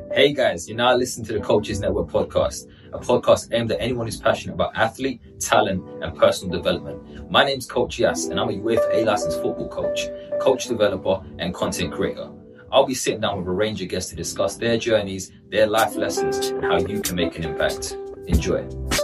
Hey guys, you're now listening to the Coaches Network podcast, a podcast aimed at anyone who's passionate about athlete, talent, and personal development. My name's Coach Yas, and I'm a UEFA A-licensed football coach, coach developer, and content creator. I'll be sitting down with a range of guests to discuss their journeys, their life lessons, and how you can make an impact. Enjoy.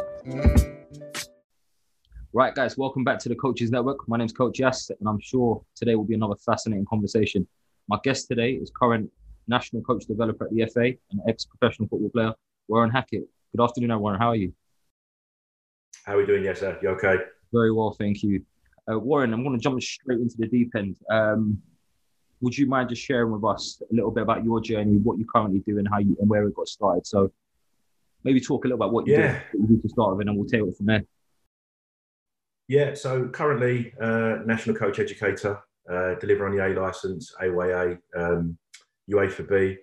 Right, guys, welcome back to the Coaches Network. My name's Coach Yas, and I'm sure today will be another fascinating conversation. My guest today is current national coach developer at the FA and ex-professional football player, Warren Hackett. Good afternoon, Warren. How are you? How are we doing, yes, sir? You okay? Very well, thank you. Warren, I'm going to jump straight into the deep end. Would you mind just sharing with us a little bit about your journey, what you currently do, and how you and where it got started? So maybe talk a little about what you do to start with, and then we'll take it from there. Yeah, so currently national coach educator, deliver on the A licence, AYA, UEFA B,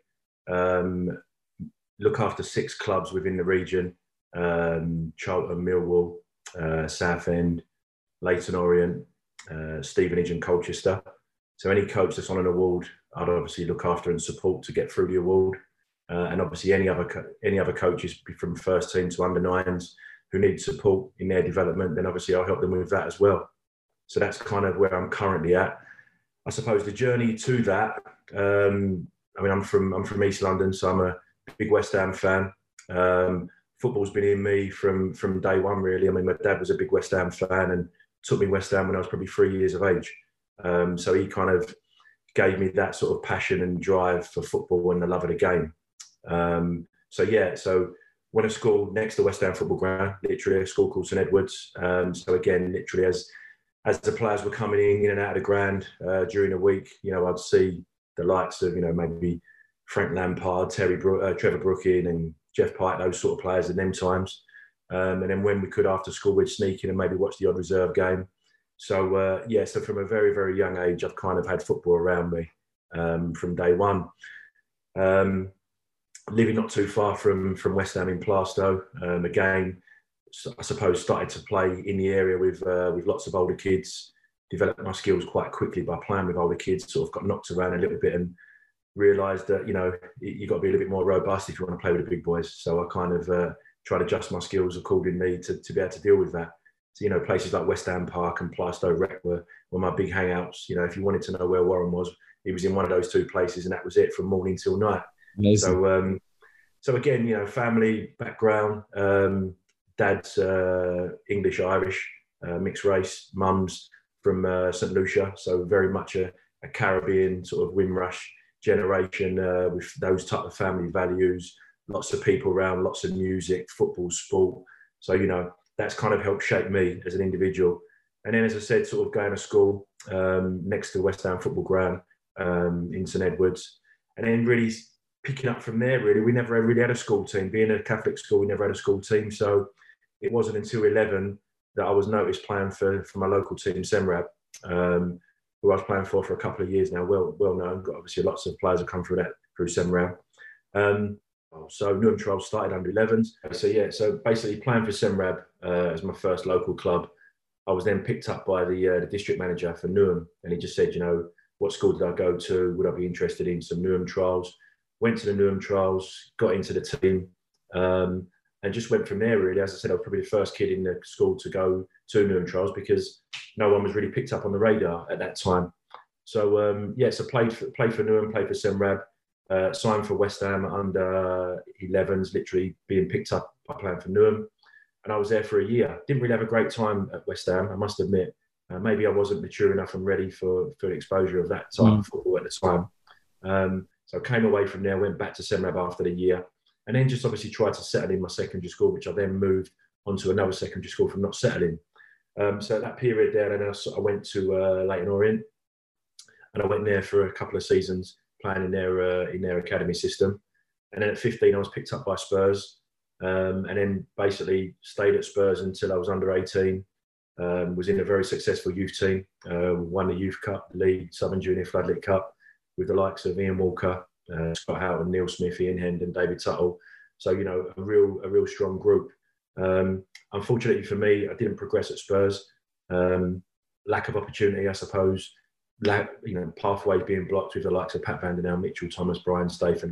look after 6 clubs within the region, Charlton, Millwall, Southend, Leyton Orient, Stevenage and Colchester. So any coach that's on an award, I'd obviously look after and support to get through the award. And obviously any other coaches from first team to under 9s who need support in their development, then obviously I'll help them with that as well. So that's kind of where I'm currently at. I suppose the journey to that, I'm from East London, so I'm a big West Ham fan. Football's been in me from day one, really. I mean, my dad was a big West Ham fan and took me West Ham when I was probably 3 years of age. So he kind of gave me that sort of passion and drive for football and the love of the game. So went to school next to West Ham football ground, literally a school called St Edwards. So again, literally as the players were coming in and out of the ground during the week, I'd see the likes of, maybe Frank Lampard, Trevor Brooking and Jeff Pike, those sort of players in them times. And then when we could after school, we'd sneak in and maybe watch the odd reserve game. So, so from a very, very young age, I've kind of had football around me from day one. Living not too far from West Ham in Plaistow, again, I suppose started to play in the area with lots of older kids, developed my skills quite quickly by playing with older kids, sort of got knocked around a little bit and realised that, you've got to be a little bit more robust if you want to play with the big boys. So I kind of tried to adjust my skills accordingly to be able to deal with that. So, places like West Ham Park and Plaistow Rec were my big hangouts. If you wanted to know where Warren was, he was in one of those 2 places and that was it from morning till night. Amazing. So again, family background, dad's English, Irish, mixed race, mum's from St Lucia. So very much a Caribbean sort of Windrush generation with those type of family values, lots of people around, lots of music, football, sport. So, that's kind of helped shape me as an individual. And then, as I said, sort of going to school next to West Ham football ground in St Edwards. And then really picking up from there, really. We never really had a school team. Being a Catholic school, we never had a school team. So it wasn't until 11 that I was noticed playing for my local team, Semrab, who I was playing for a couple of years now, well known. Got obviously lots of players have come through Semrab. So Newham Trials started under 11s. So basically playing for Semrab as my first local club. I was then picked up by the district manager for Newham, and he just said, what school did I go to? Would I be interested in some Newham Trials? Went to the Newham Trials, got into the team, and just went from there, really. As I said, I was probably the first kid in the school to go to Newham Trials because no one was really picked up on the radar at that time. So, so played for Newham, played for Semrab, signed for West Ham under 11s, literally being picked up by playing for Newham. And I was there for a year. Didn't really have a great time at West Ham, I must admit. Maybe I wasn't mature enough and ready for the exposure of that type of football at the time. So I came away from there, went back to Semrab after the year, and then just obviously tried to settle in my secondary school, which I then moved onto another secondary school from not settling. So that period there, then I went to Leyton Orient, and I went there for a couple of seasons playing in their academy system. And then at 15, I was picked up by Spurs, and then basically stayed at Spurs until I was under 18. Was in a very successful youth team, won the Youth Cup, the League, Southern Junior Floodlit Cup, with the likes of Ian Walker, Scott Houghton, Neil Smith, Ian Hendon, David Tuttle. So, a real strong group. Unfortunately for me, I didn't progress at Spurs. Lack of opportunity, I suppose. Pathways being blocked with the likes of Pat Van der Nel, Mitchell Thomas, Brian Statham,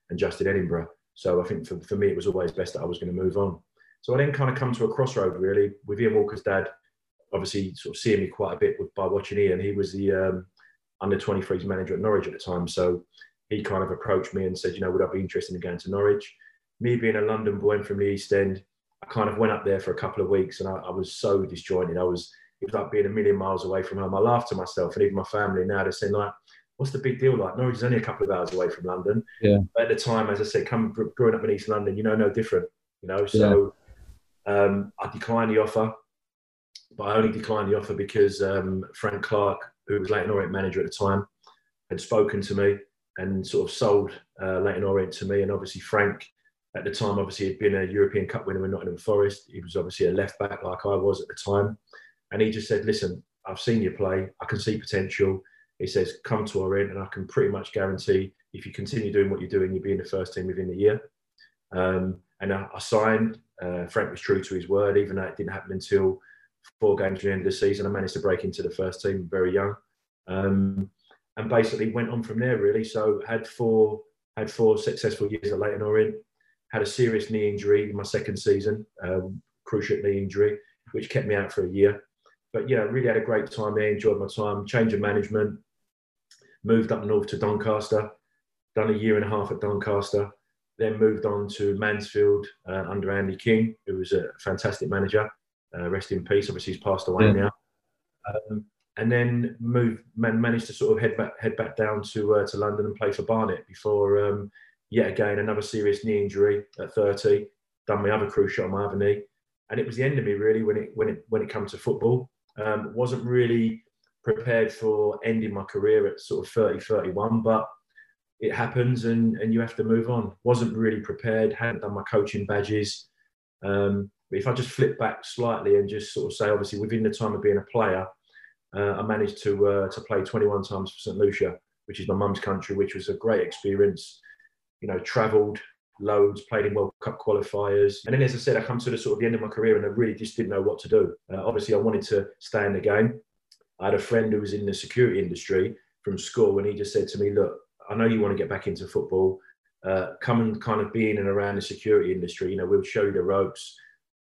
and just in Edinburgh. So I think for me, it was always best that I was going to move on. So I then kind of come to a crossroad really with Ian Walker's dad, obviously sort of seeing me quite a bit by watching Ian. He was the under-23s manager at Norwich at the time. So he kind of approached me and said, you know, would I be interested in going to Norwich? Me being a London boy from the East End, I kind of went up there for a couple of weeks and I was so disjointed. It was like being a million miles away from home. I laughed to myself, and even my family now, they're saying, like, what's the big deal? Like, Norwich is only a couple of hours away from London. Yeah. But at the time, as I said, growing up in East London, you know, no different, you know. So I declined the offer, but I only declined the offer because Frank Clark, who was Leyton Orient manager at the time, had spoken to me and sort of sold Leyton Orient to me. And obviously Frank, at the time, obviously had been a European Cup winner with Nottingham Forest. He was obviously a left back like I was at the time. And he just said, listen, I've seen you play. I can see potential. He says, come to Orient, and I can pretty much guarantee if you continue doing what you're doing, you'll be in the first team within the year. And I signed. Frank was true to his word, even though it didn't happen until 4 games at the end of the season. I managed to break into the first team very young. And basically went on from there, really. So had four successful years at Leyton Orient. Had a serious knee injury in my second season, cruciate knee injury, which kept me out for a year. But yeah, really had a great time there, enjoyed my time, change of management, moved up north to Doncaster, done a year and a half at Doncaster, then moved on to Mansfield under Andy King, who was a fantastic manager, rest in peace, obviously he's passed away now. And then managed to sort of head back down to London and play for Barnet before yet again another serious knee injury at 30, done my other cruciate on my other knee. And it was the end of me really when it comes to football. Wasn't really prepared for ending my career at sort of 30, 31, but it happens and you have to move on. Wasn't really prepared, hadn't done my coaching badges. But if I just flip back slightly and just sort of say, obviously within the time of being a player, I managed to play 21 times for St. Lucia, which is my mum's country, which was a great experience. You know, travelled loads, played in World Cup qualifiers. And then, as I said, I come to the sort of the end of my career and I really just didn't know what to do. Obviously, I wanted to stay in the game. I had a friend who was in the security industry from school, and he just said to me, look, I know you want to get back into football. Come and kind of be in and around the security industry. You know, we'll show you the ropes.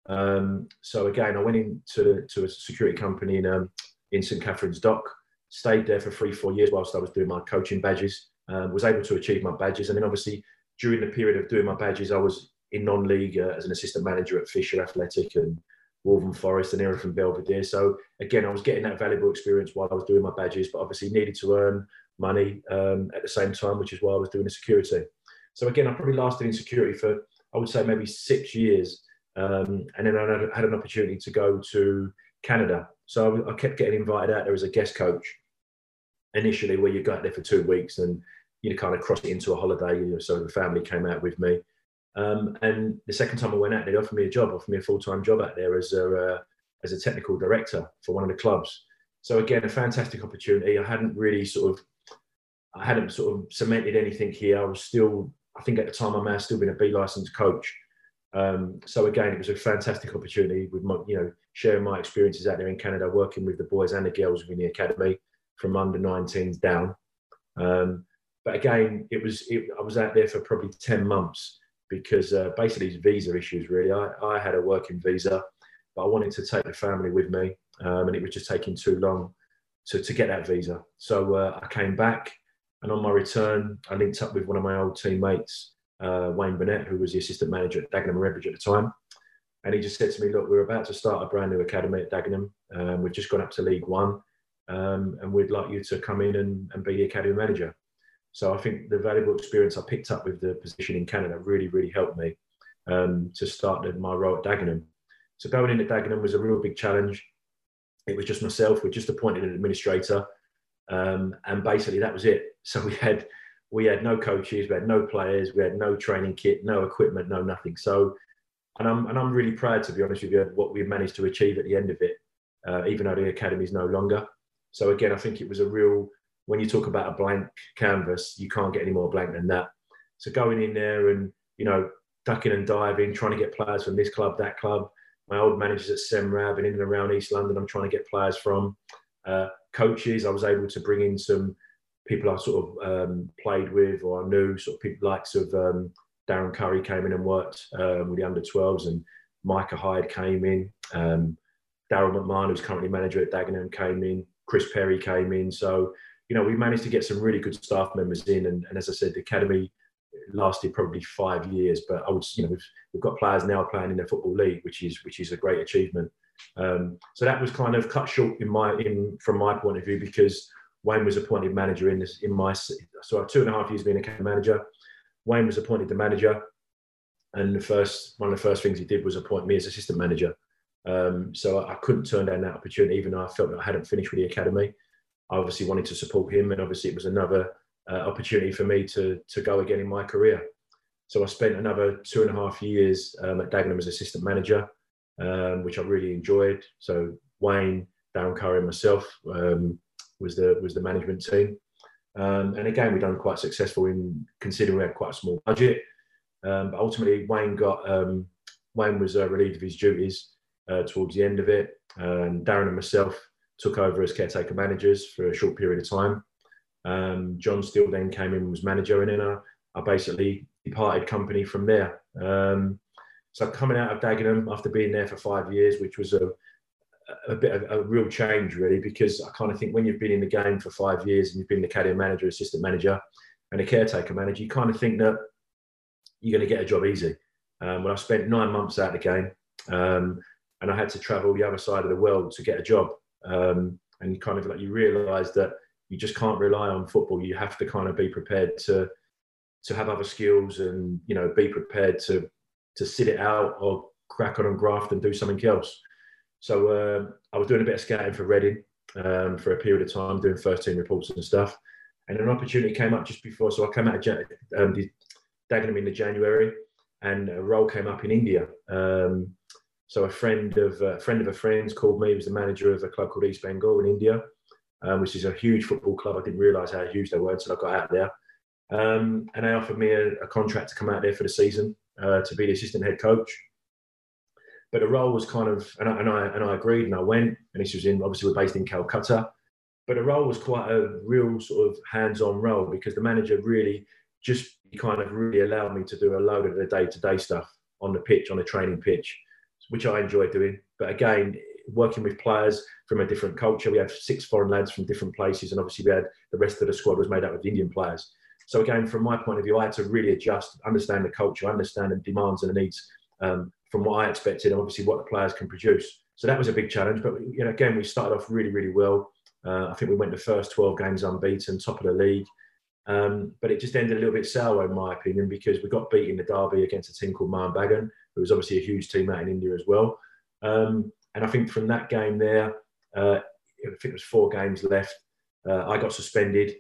So again, I went into a security company in St. Catherine's Dock, stayed there for 3-4 years whilst I was doing my coaching badges, was able to achieve my badges. And then obviously, during the period of doing my badges, I was in non-league as an assistant manager at Fisher Athletic and Wolverhampton Forest and Erithon Belvedere. So again, I was getting that valuable experience while I was doing my badges, but obviously needed to earn money at the same time, which is why I was doing the security. So again, I probably lasted in security for, I would say, maybe 6 years. And then I had an opportunity to go to Canada. So I kept getting invited out there as a guest coach initially, where you go out there for 2 weeks and you kind of cross it into a holiday. So the family came out with me. And the second time I went out, they offered me a full-time job out there as a technical director for one of the clubs. So again, a fantastic opportunity. I hadn't sort of cemented anything here. I was still, I think at the time I may have still been a B licensed coach. So again, it was a fantastic opportunity with my, sharing my experiences out there in Canada, working with the boys and the girls within the academy from under 19s down. But again, I was out there for probably 10 months because basically it's visa issues really. I had a working visa, but I wanted to take the family with me, and it was just taking too long to get that visa. So I came back, and on my return, I linked up with one of my old teammates, Wayne Burnett, who was the assistant manager at Dagenham and Redbridge at the time. And he just said to me, look, we're about to start a brand new academy at Dagenham. We've just gone up to League One, and we'd like you to come in and be the academy manager. So I think the valuable experience I picked up with the position in Canada really, really helped me to start my role at Dagenham. So going into Dagenham was a real big challenge. It was just myself. We just appointed an administrator, and basically that was it. So we had no coaches, we had no players, we had no training kit, no equipment, no nothing. So, and I'm really proud, to be honest with you, what we managed to achieve at the end of it, even though the academy is no longer. So again, I think it was a real, when you talk about a blank canvas, you can't get any more blank than that. So going in there and, ducking and diving, trying to get players from this club, that club. My old managers at Semrab and in and around East London, I'm trying to get players from. Coaches, I was able to bring in some people I sort of played with or I knew, sort of people likes of Darren Curry came in and worked with the under-12s, and Micah Hyde came in. Daryl McMahon, who's currently manager at Dagenham, came in. Chris Perry came in. So, we managed to get some really good staff members in. And as I said, the academy lasted probably 5 years. But I would, we've got players now playing in the Football League, which is a great achievement. So that was kind of cut short from my point of view, because Wayne was appointed manager so 2.5 years being academy manager. Wayne was appointed the manager, and one of the first things he did was appoint me as assistant manager. So I couldn't turn down that opportunity, even though I felt that I hadn't finished with the academy. I obviously wanted to support him, and obviously it was another opportunity for me to go again in my career. So I spent another 2.5 years at Dagenham as assistant manager, which I really enjoyed. So Wayne, Darren Curry, and myself was the management team. And again, we've done quite successful in considering we had quite a small budget. But ultimately, Wayne was relieved of his duties towards the end of it. Darren and myself took over as caretaker managers for a short period of time. John Steele then came in and was manager, and then I basically departed company from there. So coming out of Dagenham after being there for 5 years, which was a bit of a real change, really, because I kind of think when you've been in the game for 5 years and you've been the academy manager, assistant manager, and a caretaker manager, you kind of think that you're going to get a job easy. Well, I spent 9 months out of the game, and I had to travel the other side of the world to get a job. And kind of like you realise that you just can't rely on football. You have to kind of be prepared to have other skills, and be prepared to sit it out or crack on and graft and do something else. So I was doing a bit of scouting for Reading for a period of time, doing first team reports and stuff. And an opportunity came up just before. So I came out of Dagenham in January, and a role came up in India. So a friend of a friend's called me. He was the manager of a club called East Bengal in India, which is a huge football club. I didn't realise how huge they were until I got out there. And they offered me a contract to come out there for the season to be the assistant head coach. But the role was kind of, and I agreed, and I went. And this was obviously we're based in Calcutta. But the role was quite a real sort of hands-on role, because the manager really kind of really allowed me to do a load of the day-to-day stuff on the pitch, on the training pitch, which I enjoyed doing. But again, working with players from a different culture. We had 6 foreign lads from different places, and obviously we had the rest of the squad was made up of Indian players. So again, from my point of view, I had to really adjust, understand the culture, understand the demands and the needs from what I expected, and obviously what the players can produce. So that was a big challenge. But again, we started off really, really well. I think we went the first 12 games unbeaten, top of the league. But it just ended a little bit sour, in my opinion, because we got beat in the derby against a team called Mohan Bagan, who was obviously a huge team out in India as well. And I think from that game there, I think it was 4 games left. I got suspended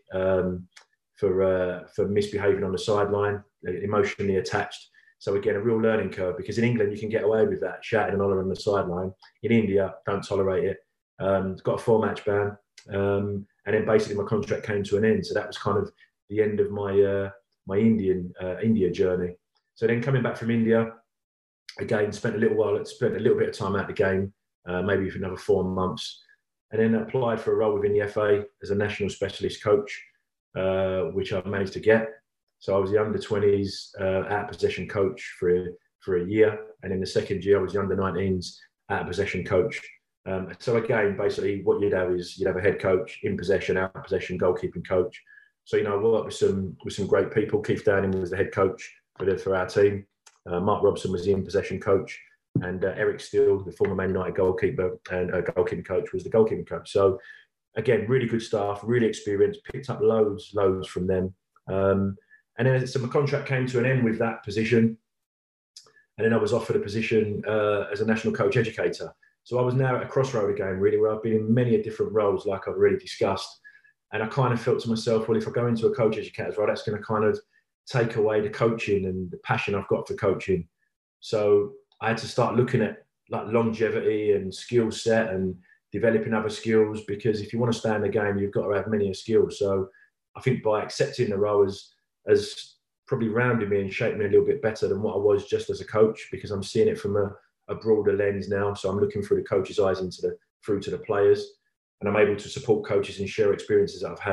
for misbehaving on the sideline, emotionally attached. So again, a real learning curve, because in England you can get away with that, shouting and hollering on the sideline. In India, don't tolerate it. Got a 4-match ban, and then basically my contract came to an end. So that was kind of the end of my India journey. So then coming back from India, again spent a little bit of time out of the game, maybe for another 4 months, and then applied for a role within the FA as a national specialist coach, which I managed to get. So I was the under-20s out-of-possession coach for a year, and in the second year I was the under-19s out-of-possession coach. So again, basically what you'd have is you'd have a head coach, in possession, out of possession, goalkeeping coach. So I worked with some great people. Keith Downing was the head coach for our team. Mark Robson was the in possession coach, and Eric Steele, the former Man United goalkeeper and goalkeeping coach, was the goalkeeping coach. So again, really good staff, really experienced. Picked up loads from them. And then so my contract came to an end with that position, and then I was offered a position as a national coach educator. So I was now at a crossroad again, really, where I've been in many different roles, like I've already discussed. And I kind of felt to myself, well, if I go into a coach educator's role, that's going to kind of take away the coaching and the passion I've got for coaching. So I had to start looking at like longevity and skill set and developing other skills, because if you want to stay in the game, you've got to have many skills. So I think by accepting the role as probably rounded me and shaped me a little bit better than what I was just as a coach, because I'm seeing it from a broader lens now. So I'm looking through the coach's eyes through to the players, and I'm able to support coaches and share experiences that I've had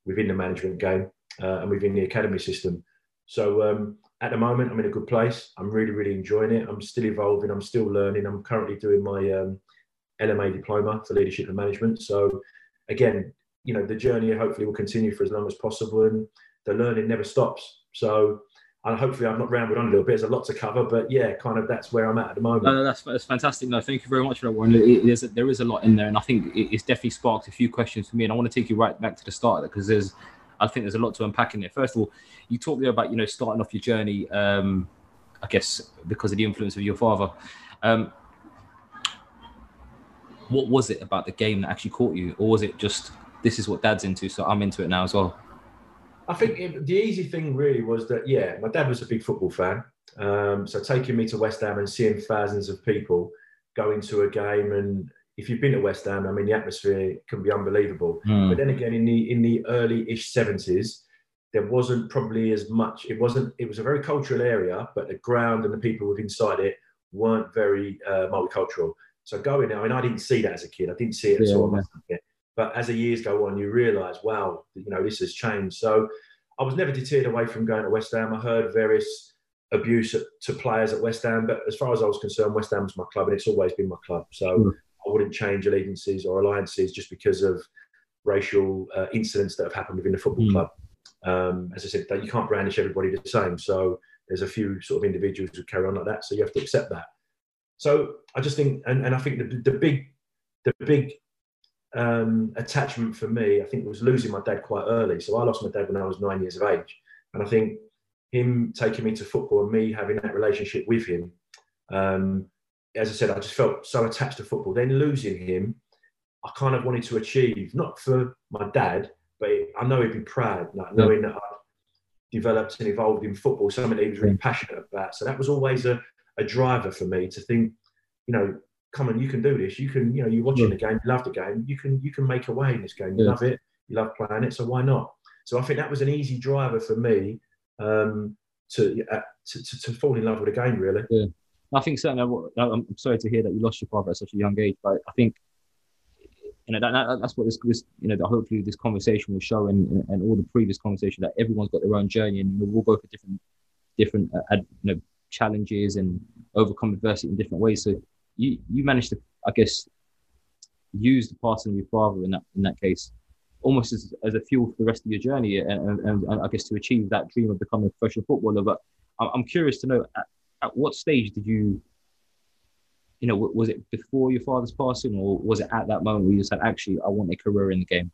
within the management game and within the academy system. So at the moment, I'm in a good place. I'm really, really enjoying it. I'm still evolving. I'm still learning. I'm currently doing my LMA diploma for leadership and management. So again, you know, the journey hopefully will continue for as long as possible, and the learning never stops. So and hopefully I've not rambled on a little bit. There's a lot to cover, but yeah, kind of that's where I'm at the moment. No, that's fantastic. No, thank you very much for that, Warren. There is a lot in there, and I think it's definitely sparked a few questions for me. And I want to take you right back to the start of it, because I think there's a lot to unpack in there. First of all, you talked there about, you know, starting off your journey, I guess because of the influence of your father. What was it about the game that actually caught you, or was it just this is what Dad's into, so I'm into it now as well? I think the easy thing really was that, yeah, my dad was a big football fan. So taking me to West Ham and seeing thousands of people go into a game, and if you've been to West Ham, I mean, the atmosphere can be unbelievable. But then again, in the early-ish 70s, there wasn't probably as much. It was a very cultural area, but the ground and the people inside it weren't very multicultural. So going there, I mean, I didn't see that as a kid. I didn't see it at all. But as the years go on, you realise, wow, you know, this has changed. So I was never deterred away from going to West Ham. I heard various abuse to players at West Ham, but as far as I was concerned, West Ham was my club, and it's always been my club. So I wouldn't change allegiances or alliances just because of racial incidents that have happened within the football club. As I said, you can't brandish everybody the same. So there's a few sort of individuals who carry on like that. So you have to accept that. So I just think, and I think the big attachment for me, I think, was losing my dad quite early. So I lost my dad when I was 9 years of age, and I think him taking me to football and me having that relationship with him, as I said, I just felt so attached to football. Then losing him, I kind of wanted to achieve, not for my dad, but I know he'd be proud, like knowing that I'd developed and evolved in football, something that he was really passionate about. So that was always a driver for me to think, you know, come on, you can do this. You can, you know, you're watching the game, you love the game. You can make a way in this game. You love it. You love playing it. So why not? So I think that was an easy driver for me to fall in love with the game, really. Yeah, I think certainly. I'm sorry to hear that you lost your father at such a young age, but I think, you know, that's what this you know, that hopefully this conversation will show, and all the previous conversation, that everyone's got their own journey, and we'll go for different you know, challenges and overcome adversity in different ways. So you managed to, I guess, use the passing of your father in that case almost as a fuel for the rest of your journey, and I guess to achieve that dream of becoming a professional footballer. But I'm curious to know, at what stage did you know, was it before your father's passing, or was it at that moment where you said, actually, I want a career in the game?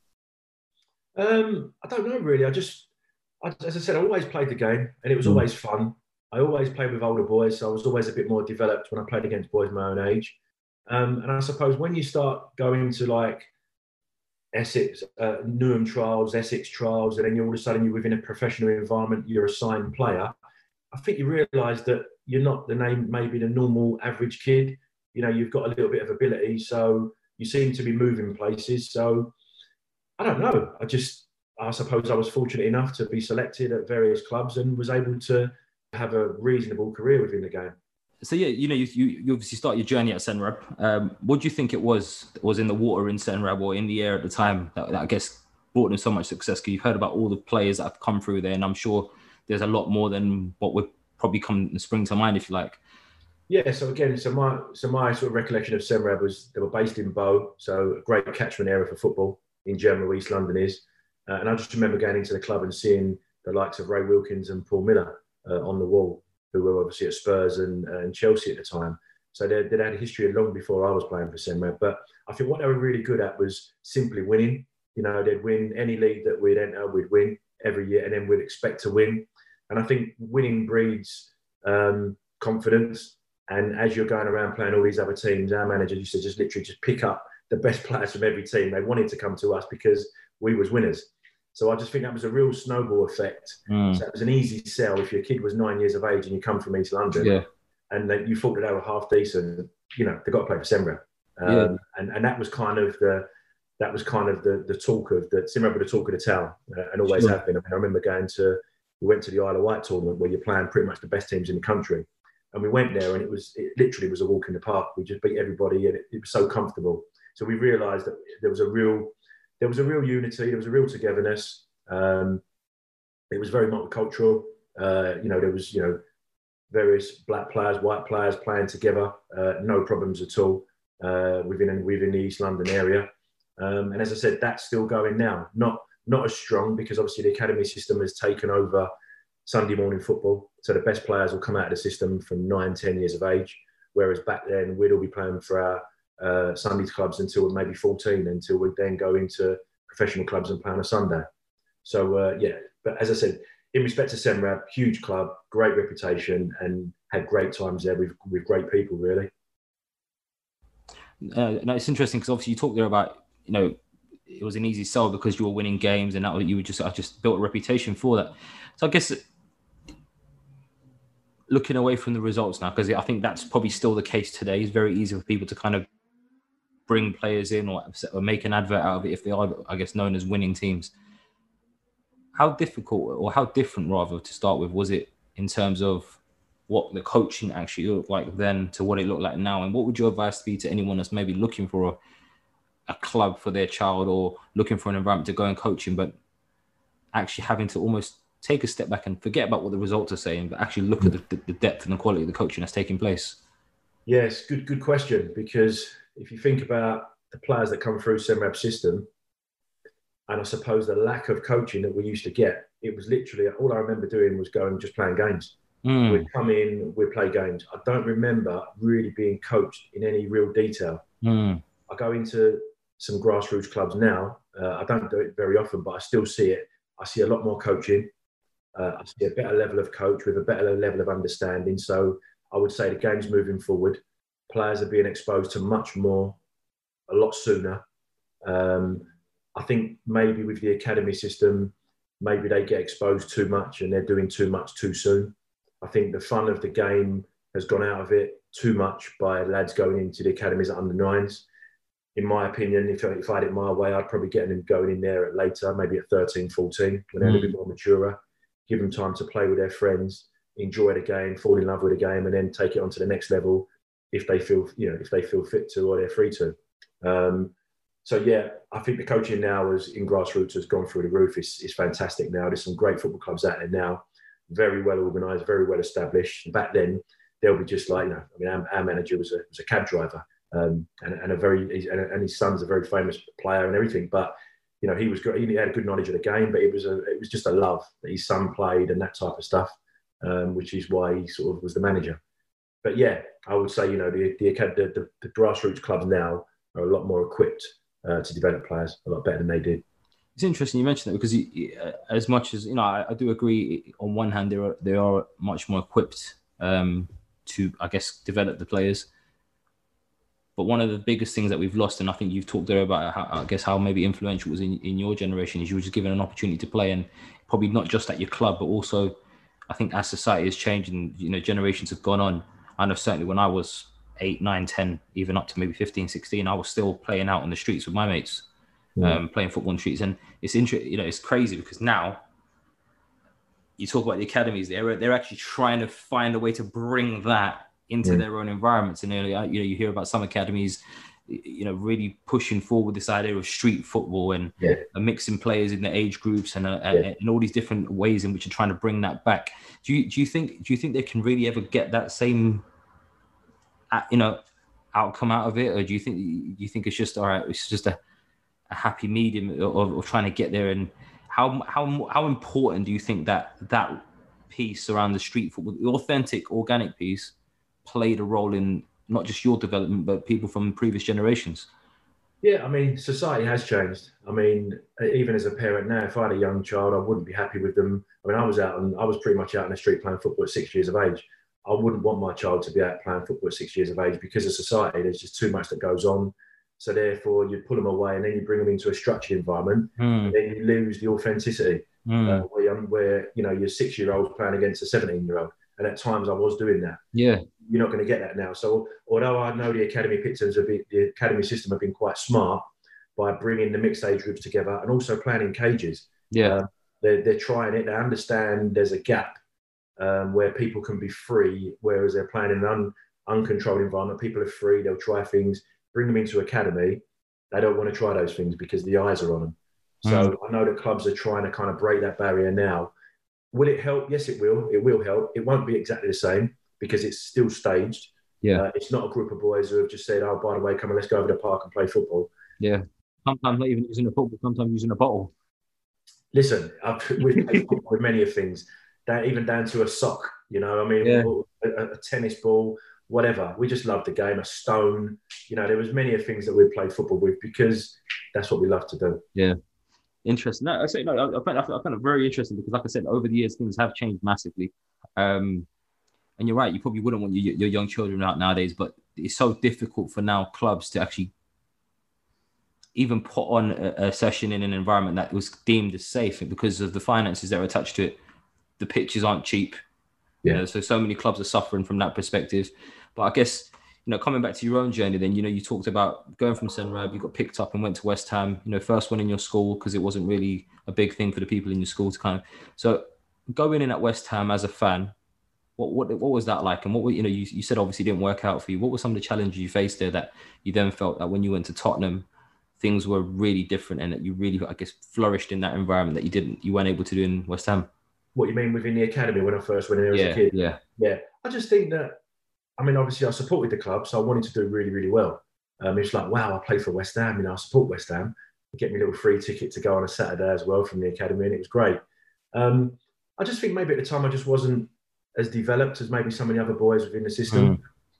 I don't know, really. As I said, I always played the game, and it was always fun. I always played with older boys, so I was always a bit more developed when I played against boys my own age. And I suppose when you start going to like Essex, Newham trials, Essex trials, and then all of a sudden you're within a professional environment, you're a signed player, I think you realise that you're not maybe the normal average kid. You know, you've got a little bit of ability, so you seem to be moving places. So I don't know. I suppose I was fortunate enough to be selected at various clubs and was able to have a reasonable career within the game. So yeah, you know, you obviously start your journey at Senrab. What do you think it was in the water in Senrab or in the air at the time that I guess brought them so much success? Because you've heard about all the players that have come through there, and I'm sure there's a lot more than what would probably spring to mind, if you like. Yeah, so again, my sort of recollection of Senrab was they were based in Bow, so a great catchment area for football in general, East London is. And I just remember going into the club and seeing the likes of Ray Wilkins and Paul Miller on the wall, who were obviously at Spurs and Chelsea at the time. So they'd had a history long before I was playing for Senrab. But I think what they were really good at was simply winning. You know, they'd win any league that we'd enter, we'd win every year, and then we'd expect to win. And I think winning breeds confidence. And as you're going around playing all these other teams, our manager used to just literally just pick up the best players from every team. They wanted to come to us because we was winners. So I just think that was a real snowball effect. So it was an easy sell if your kid was 9 years of age and you come from East London and then you thought that they were half decent, you know, they've got to play for Senrab. And that was kind of the talk of the Senrab were the talk of the town, and always have been. I mean, I remember we went to the Isle of Wight tournament where you're playing pretty much the best teams in the country. And we went there and it literally was a walk in the park. We just beat everybody and it was so comfortable. So we realised that there was a real unity, there was a real togetherness. It was very multicultural. There was various black players, white players playing together, no problems at all within the East London area. And as I said, that's still going now. Not as strong because obviously the academy system has taken over Sunday morning football. So the best players will come out of the system from 9, 10 years of age. Whereas back then we'd all be playing for our Sunday clubs until maybe 14, until we'd then go into professional clubs and play on a Sunday. So but as I said, in respect to Senrab, huge club, great reputation, and had great times there with great people, really. No, it's interesting because obviously you talked there about, it was an easy sell because you were winning games, and that you were just built a reputation for that. So I guess looking away from the results now, because I think that's probably still the case today, it's very easy for people to kind of bring players in or make an advert out of it if they are, I guess, known as winning teams. How difficult, or how different rather, to start with, was it in terms of what the coaching actually looked like then to what it looked like now? And what would your advice be to anyone that's maybe looking for a club for their child or looking for an environment to go and coaching, but actually having to almost take a step back and forget about what the results are saying, but actually look at the depth and the quality of the coaching that's taking place? Yes, good question. Because if you think about the players that come through Senrab's system, and I suppose the lack of coaching that we used to get, it was literally all I remember doing was going just playing games. We'd come in, we'd play games. I don't remember really being coached in any real detail. I go into some grassroots clubs now. I don't do it very often, but I still see it. I see a lot more coaching. I see a better level of coach with a better level of understanding. So I would say the game's moving forward. Players are being exposed to much more, a lot sooner. I think maybe with the academy system, maybe they get exposed too much and they're doing too much too soon. I think the fun of the game has gone out of it too much by lads going into the academies at under 9s. In my opinion, if I had it my way, I'd probably get them going in there at later, maybe at 13, 14, when they're a little bit more mature, give them time to play with their friends, enjoy the game, fall in love with the game, and then take it on to the next level if they feel fit to or they're free to. So yeah, I think the coaching now in grassroots has gone through the roof. It's fantastic now. There's some great football clubs out there now, very well organised, very well established. Back then, they'll be just like, our manager was a cab driver, and his son's a very famous player and everything. But he was good. He had a good knowledge of the game, but it was just a love that his son played and that type of stuff, which is why he sort of was the manager. But yeah, I would say the grassroots clubs now are a lot more equipped to develop players a lot better than they did. It's interesting you mentioned that because as much as I do agree. On one hand, they are much more equipped to, I guess, develop the players. But one of the biggest things that we've lost, and I think you've talked there about how maybe influential was in your generation, is you were just given an opportunity to play, and probably not just at your club, but also I think as society has changed and generations have gone on. I know certainly when I was 8, 9, 10, even up to maybe 15, 16, I was still playing out on the streets with my mates, playing football on the streets. And it's interesting, it's crazy because now you talk about the academies, they're actually trying to find a way to bring that into their own environments. And you hear about some academies, really pushing forward this idea of street football and mixing players in the age groups and all these different ways in which you're trying to bring that back. Do you think they can really ever get that same outcome out of it, or do you think it's just all right? It's just a happy medium of trying to get there. And how important do you think that piece around the street football, the authentic, organic piece, played a role in not just your development but people from previous generations? Yeah, I mean, society has changed. I mean, even as a parent now, if I had a young child, I wouldn't be happy with them. I mean, I was pretty much out in the street playing football at 6 years of age. I wouldn't want my child to be out playing football at 6 years of age because of society. There's just too much that goes on. So therefore, you pull them away and then you bring them into a structured environment, and then you lose the authenticity. Where your 6-year-old's playing against a 17-year-old, and at times I was doing that. Yeah, you're not going to get that now. So although I know the academy system have been quite smart by bringing the mixed age groups together and also playing in cages. They're trying it. They understand there's a gap where people can be free, whereas they're playing in an uncontrolled environment. People are free. They'll try things. Bring them into academy. They don't want to try those things because the eyes are on them. So I know the clubs are trying to kind of break that barrier now. Will it help? Yes, it will. It will help. It won't be exactly the same because it's still staged. Yeah. It's not a group of boys who have just said, oh, by the way, come on, let's go over the park and play football. Yeah. Sometimes not even using a football, sometimes using a bottle. Listen, we've played football with many of things, even down to a sock, you know, I mean, a tennis ball, whatever. We just loved the game, a stone. You know, there was many of things that we played football with because that's what we love to do. Yeah. Interesting. No, I say no. I find it very interesting because, like I said, over the years things have changed massively. And you're right. You probably wouldn't want your young children out nowadays, but it's so difficult for now clubs to actually even put on a session in an environment that was deemed as safe because of the finances that are attached to it. The pitches aren't cheap. Yeah. You know, so many clubs are suffering from that perspective. But I guess, you know, coming back to your own journey, then, you know, you talked about going from Senrab, you got picked up and went to West Ham, you know, first one in your school because it wasn't really a big thing for the people in your school to kind of. So going in at West Ham as a fan, what was that like? And what were, you know, you said obviously it didn't work out for you. What were some of the challenges you faced there that you then felt that when you went to Tottenham, things were really different and that you really, I guess, flourished in that environment that you weren't able to do in West Ham? What you mean within the academy when I first went in there as a kid? Yeah. I just think that, I mean, obviously I supported the club, so I wanted to do really, really well. It's like, wow, I play for West Ham, you know, I support West Ham. Get me a little free ticket to go on a Saturday as well from the academy, and it was great. I just think maybe at the time I just wasn't as developed as maybe some of the other boys within the system.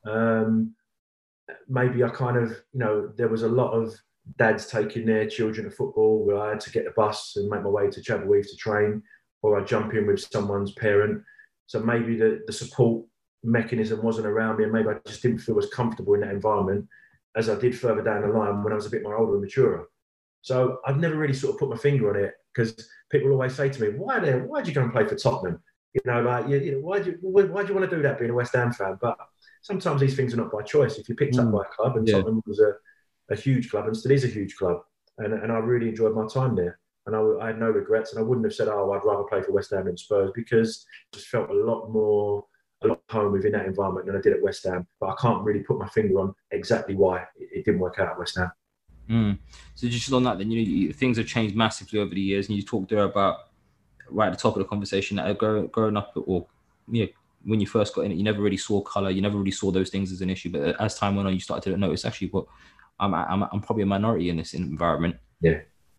Maybe I kind of, you know, there was a lot of dads taking their children to football where I had to get the bus and make my way to Chadwell Heath to train, or I'd jump in with someone's parent. So maybe the support mechanism wasn't around me, and maybe I just didn't feel as comfortable in that environment as I did further down the line when I was a bit more older and maturer. So I've never really sort of put my finger on it because people always say to me, why'd you go and play for Tottenham? You know, like, you know, why'd you want to do that being a West Ham fan? But sometimes these things are not by choice. If you're picked up by a club, and Tottenham was a huge club and still is a huge club, and I really enjoyed my time there. And I had no regrets, and I wouldn't have said, oh, I'd rather play for West Ham than Spurs, because I just felt a lot home within that environment than I did at West Ham. But I can't really put my finger on exactly why it didn't work out at West Ham. So just on that, then, you know, things have changed massively over the years, and you talked there about right at the top of the conversation that growing up, or when you first got in it, you never really saw colour, you never really saw those things as an issue. But as time went on, you started to notice actually, what I'm probably a minority in this environment. Yeah.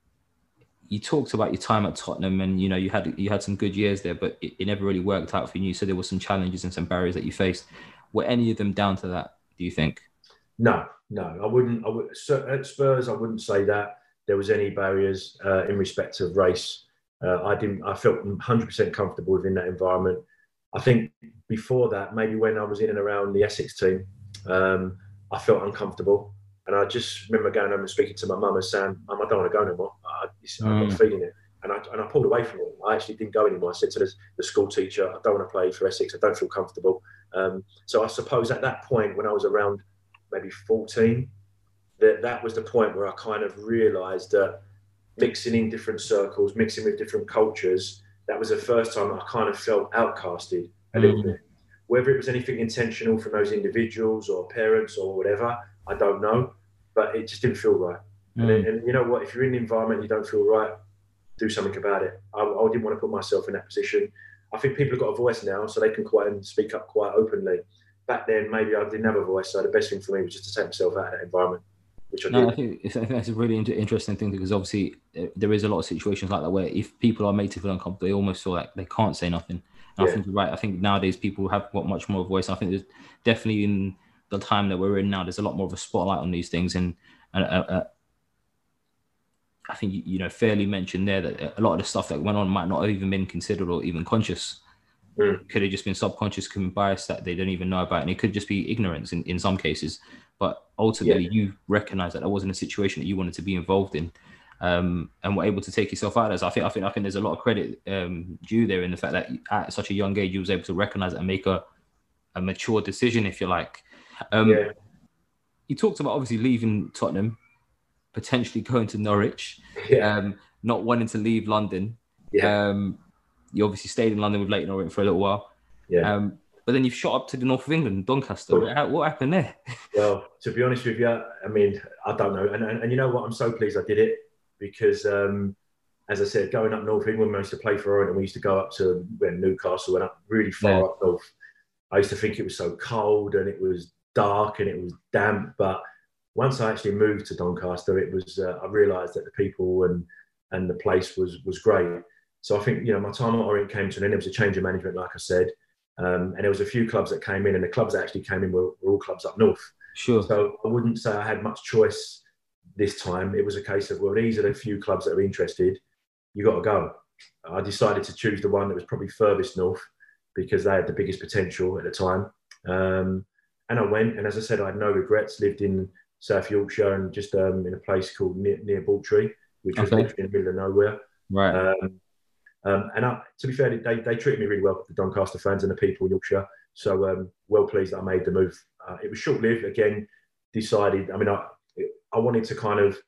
You talked about your time at Tottenham, and you know you had some good years there, but it never really worked out for you. So there were some challenges and some barriers that you faced. Were any of them down to that, do you think? No, I wouldn't. At Spurs, I wouldn't say that there was any barriers in respect of race. I felt 100% comfortable within that environment. I think before that, maybe when I was in and around the Essex team, I felt uncomfortable. And I just remember going home and speaking to my mum and saying, I don't want to go no more. I'm not feeling it. And I pulled away from it. I actually didn't go anymore. I said to the school teacher, I don't want to play for Essex. I don't feel comfortable. So I suppose at that point, when I was around maybe 14, that was the point where I kind of realised that mixing in different circles, mixing with different cultures, that was the first time I kind of felt outcasted a little bit. Whether it was anything intentional from those individuals or parents or whatever, I don't know, but it just didn't feel right. And you know what, if you're in an environment you don't feel right, do something about it. I didn't want to put myself in that position. I think people have got a voice now, so they can speak up quite openly. Back then, maybe I didn't have a voice, so the best thing for me was just to take myself out of that environment, which I did. I think that's a really interesting thing, because obviously there is a lot of situations like that where if people are made to feel uncomfortable, they almost feel like they can't say nothing. And I think you're right. I think nowadays people have got much more voice. I think there's definitely, in the time that we're in now, there's a lot more of a spotlight on these things, and I think you fairly mentioned there that a lot of the stuff that went on might not have even been considered or even conscious. It could have just been subconscious, could be bias that they don't even know about, and it could just be ignorance in some cases. But ultimately, you recognise that wasn't a situation that you wanted to be involved in, and were able to take yourself out of. I think there's a lot of credit due there in the fact that at such a young age you was able to recognise it and make a mature decision, if you like. You talked about obviously leaving Tottenham, potentially going to Norwich, not wanting to leave London. You obviously stayed in London with Leyton Orient for a little while. But then you've shot up to the north of England, Doncaster. What happened there? Well, to be honest with you, I mean, I don't know. And you know what? I'm so pleased I did it, because as I said, going up north, even when we used to play for Orient, we used to go up to Newcastle, went up really far up north. I used to think it was so cold and it was dark and it was damp. But once I actually moved to Doncaster, it was I realised that the people and the place was great. So I think, my time at Orient came to an end. There was a change of management, like I said. And there was a few clubs that came in, and the clubs that actually came in were all clubs up north. Sure. So I wouldn't say I had much choice this time. It was a case of, well, these are the few clubs that are interested. You got to go. I decided to choose the one that was probably furthest north because they had the biggest potential at the time. And I went, and as I said, I had no regrets. Lived in South Yorkshire and just in a place called near Bawtry, which was literally in the middle of nowhere. Right. To be fair, they treated me really well, the Doncaster fans and the people in Yorkshire. So well pleased that I made the move. It was short-lived. Again, decided. I mean, I wanted to kind of,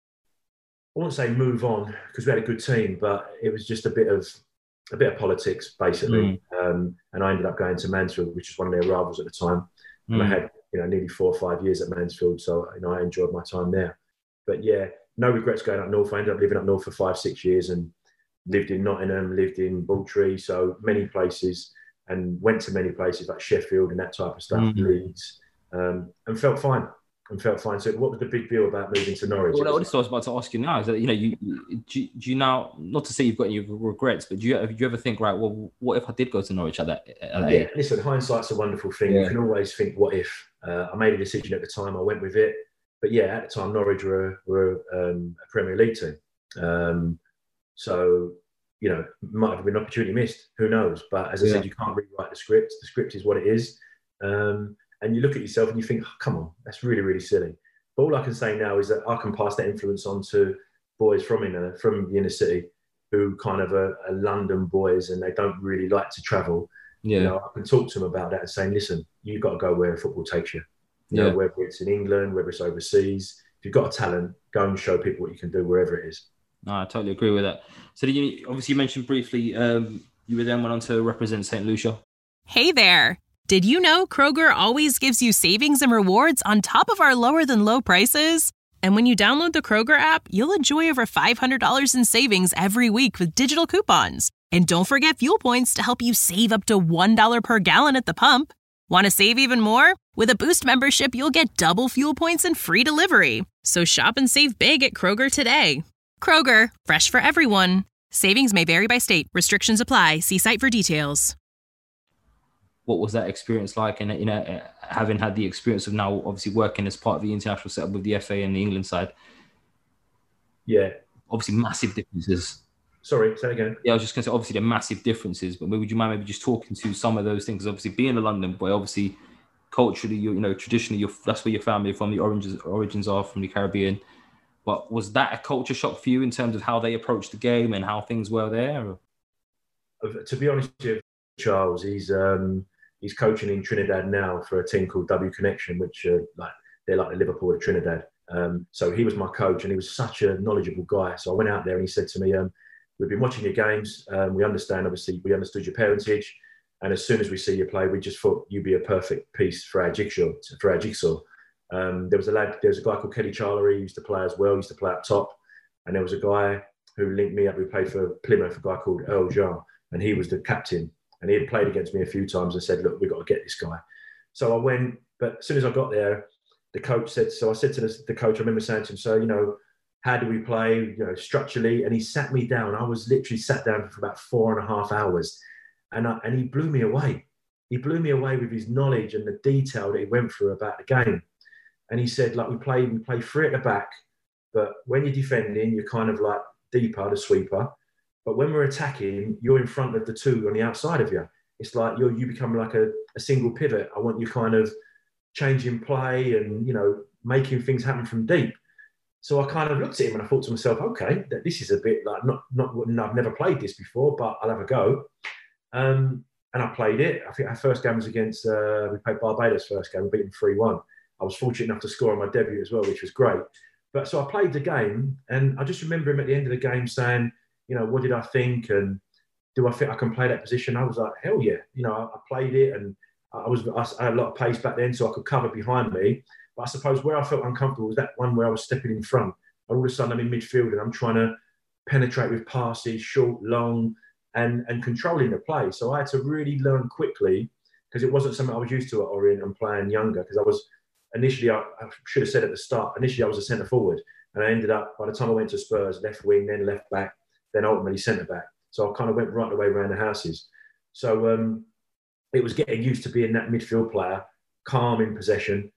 I won't say move on because we had a good team, but it was just a bit of politics basically. And I ended up going to Mansfield, which is one of their rivals at the time. And I had nearly 4 or 5 years at Mansfield, so I enjoyed my time there. But yeah, no regrets going up north. I ended up living up north for 5-6 years and lived in Nottingham, lived in Bawtry, so many places, and went to many places like Sheffield and that type of stuff, Leeds, and felt fine. So what was the big deal about moving to Norwich? Well, what I was about to ask you now is that, do you now, not to say you've got any regrets, but do you ever think, right, well, what if I did go to Norwich at that age? Listen, hindsight's a wonderful thing. You can always think, what if? I made a decision at the time, I went with it. But yeah, at the time, Norwich were a Premier League team. So, might have been an opportunity missed. Who knows? But as I said, you can't rewrite the script. The script is what it is. And you look at yourself and you think, oh, come on, that's really, really silly. But all I can say now is that I can pass that influence on to boys from the inner city who kind of are London boys and they don't really like to travel. Yeah. I can talk to them about that and saying, listen, you've got to go where football takes you. Whether it's in England, whether it's overseas. If you've got a talent, go and show people what you can do wherever it is. No, I totally agree with that. So obviously you mentioned briefly you were then went on to represent St. Lucia. Hey there. Did you know Kroger always gives you savings and rewards on top of our lower than low prices? And when you download the Kroger app, you'll enjoy over $500 in savings every week with digital coupons. And don't forget fuel points to help you save up to $1 per gallon at the pump. Want to save even more? With a Boost membership, you'll get double fuel points and free delivery. So shop and save big at Kroger today. Kroger, fresh for everyone. Savings may vary by state. Restrictions apply. See site for details. What was that experience like? And having had the experience of now obviously working as part of the international setup with the FA and the England side. Yeah. Obviously massive differences. Sorry, say again. Yeah, I was just going to say, obviously there are massive differences, but would you mind maybe just talking to some of those things? Obviously being a London boy, obviously culturally, traditionally, that's where your family are from, the origins are from the Caribbean. But was that a culture shock for you in terms of how they approached the game and how things were there? To be honest with you, Charles, he's coaching in Trinidad now for a team called W Connection, which they're like the Liverpool of Trinidad. So he was my coach, and he was such a knowledgeable guy. So I went out there and he said to me, "We've been watching your games. We understood your parentage, and as soon as we see you play, we just thought you'd be a perfect piece for our jigsaw." There was a guy called Kelly Charlery who used to play as well. He used to play up top, and there was a guy who linked me up. Who played for Plymouth, a guy called Earl Jar, and he was the captain. And he had played against me a few times and said, "Look, we've got to get this guy." So I went, but as soon as I got there, the coach said, so I said to the coach, I remember saying to him, "So, how do we play, structurally?" And he sat me down. I was literally sat down for about 4.5 hours. And he blew me away. He blew me away with his knowledge and the detail that he went through about the game. And he said, we play three at the back, but when you're defending, you're kind of like deeper, the sweeper. But when we're attacking, you're in front of the two on the outside of you. It's like you become like a single pivot. I want you kind of changing play and, making things happen from deep. So I kind of looked at him and I thought to myself, okay, this is a bit like I've never played this before, but I'll have a go. And I played it. I think our first game was against, we played Barbados first game. We beat them 3-1. I was fortunate enough to score on my debut as well, which was great. But so I played the game, and I just remember him at the end of the game saying, what did I think? And do I think I can play that position? I was like, hell yeah. I played it, and I had a lot of pace back then, so I could cover behind me. But I suppose where I felt uncomfortable was that one where I was stepping in front. And all of a sudden I'm in midfield and I'm trying to penetrate with passes, short, long, and controlling the play. So I had to really learn quickly, because it wasn't something I was used to at Orient and playing younger, because I was initially, I should have said at the start, initially I was a centre forward, and I ended up, by the time I went to Spurs, left wing, then left back, then ultimately centre back. So I kind of went right the way around the houses. So it was getting used to being that midfield player, calm in possession,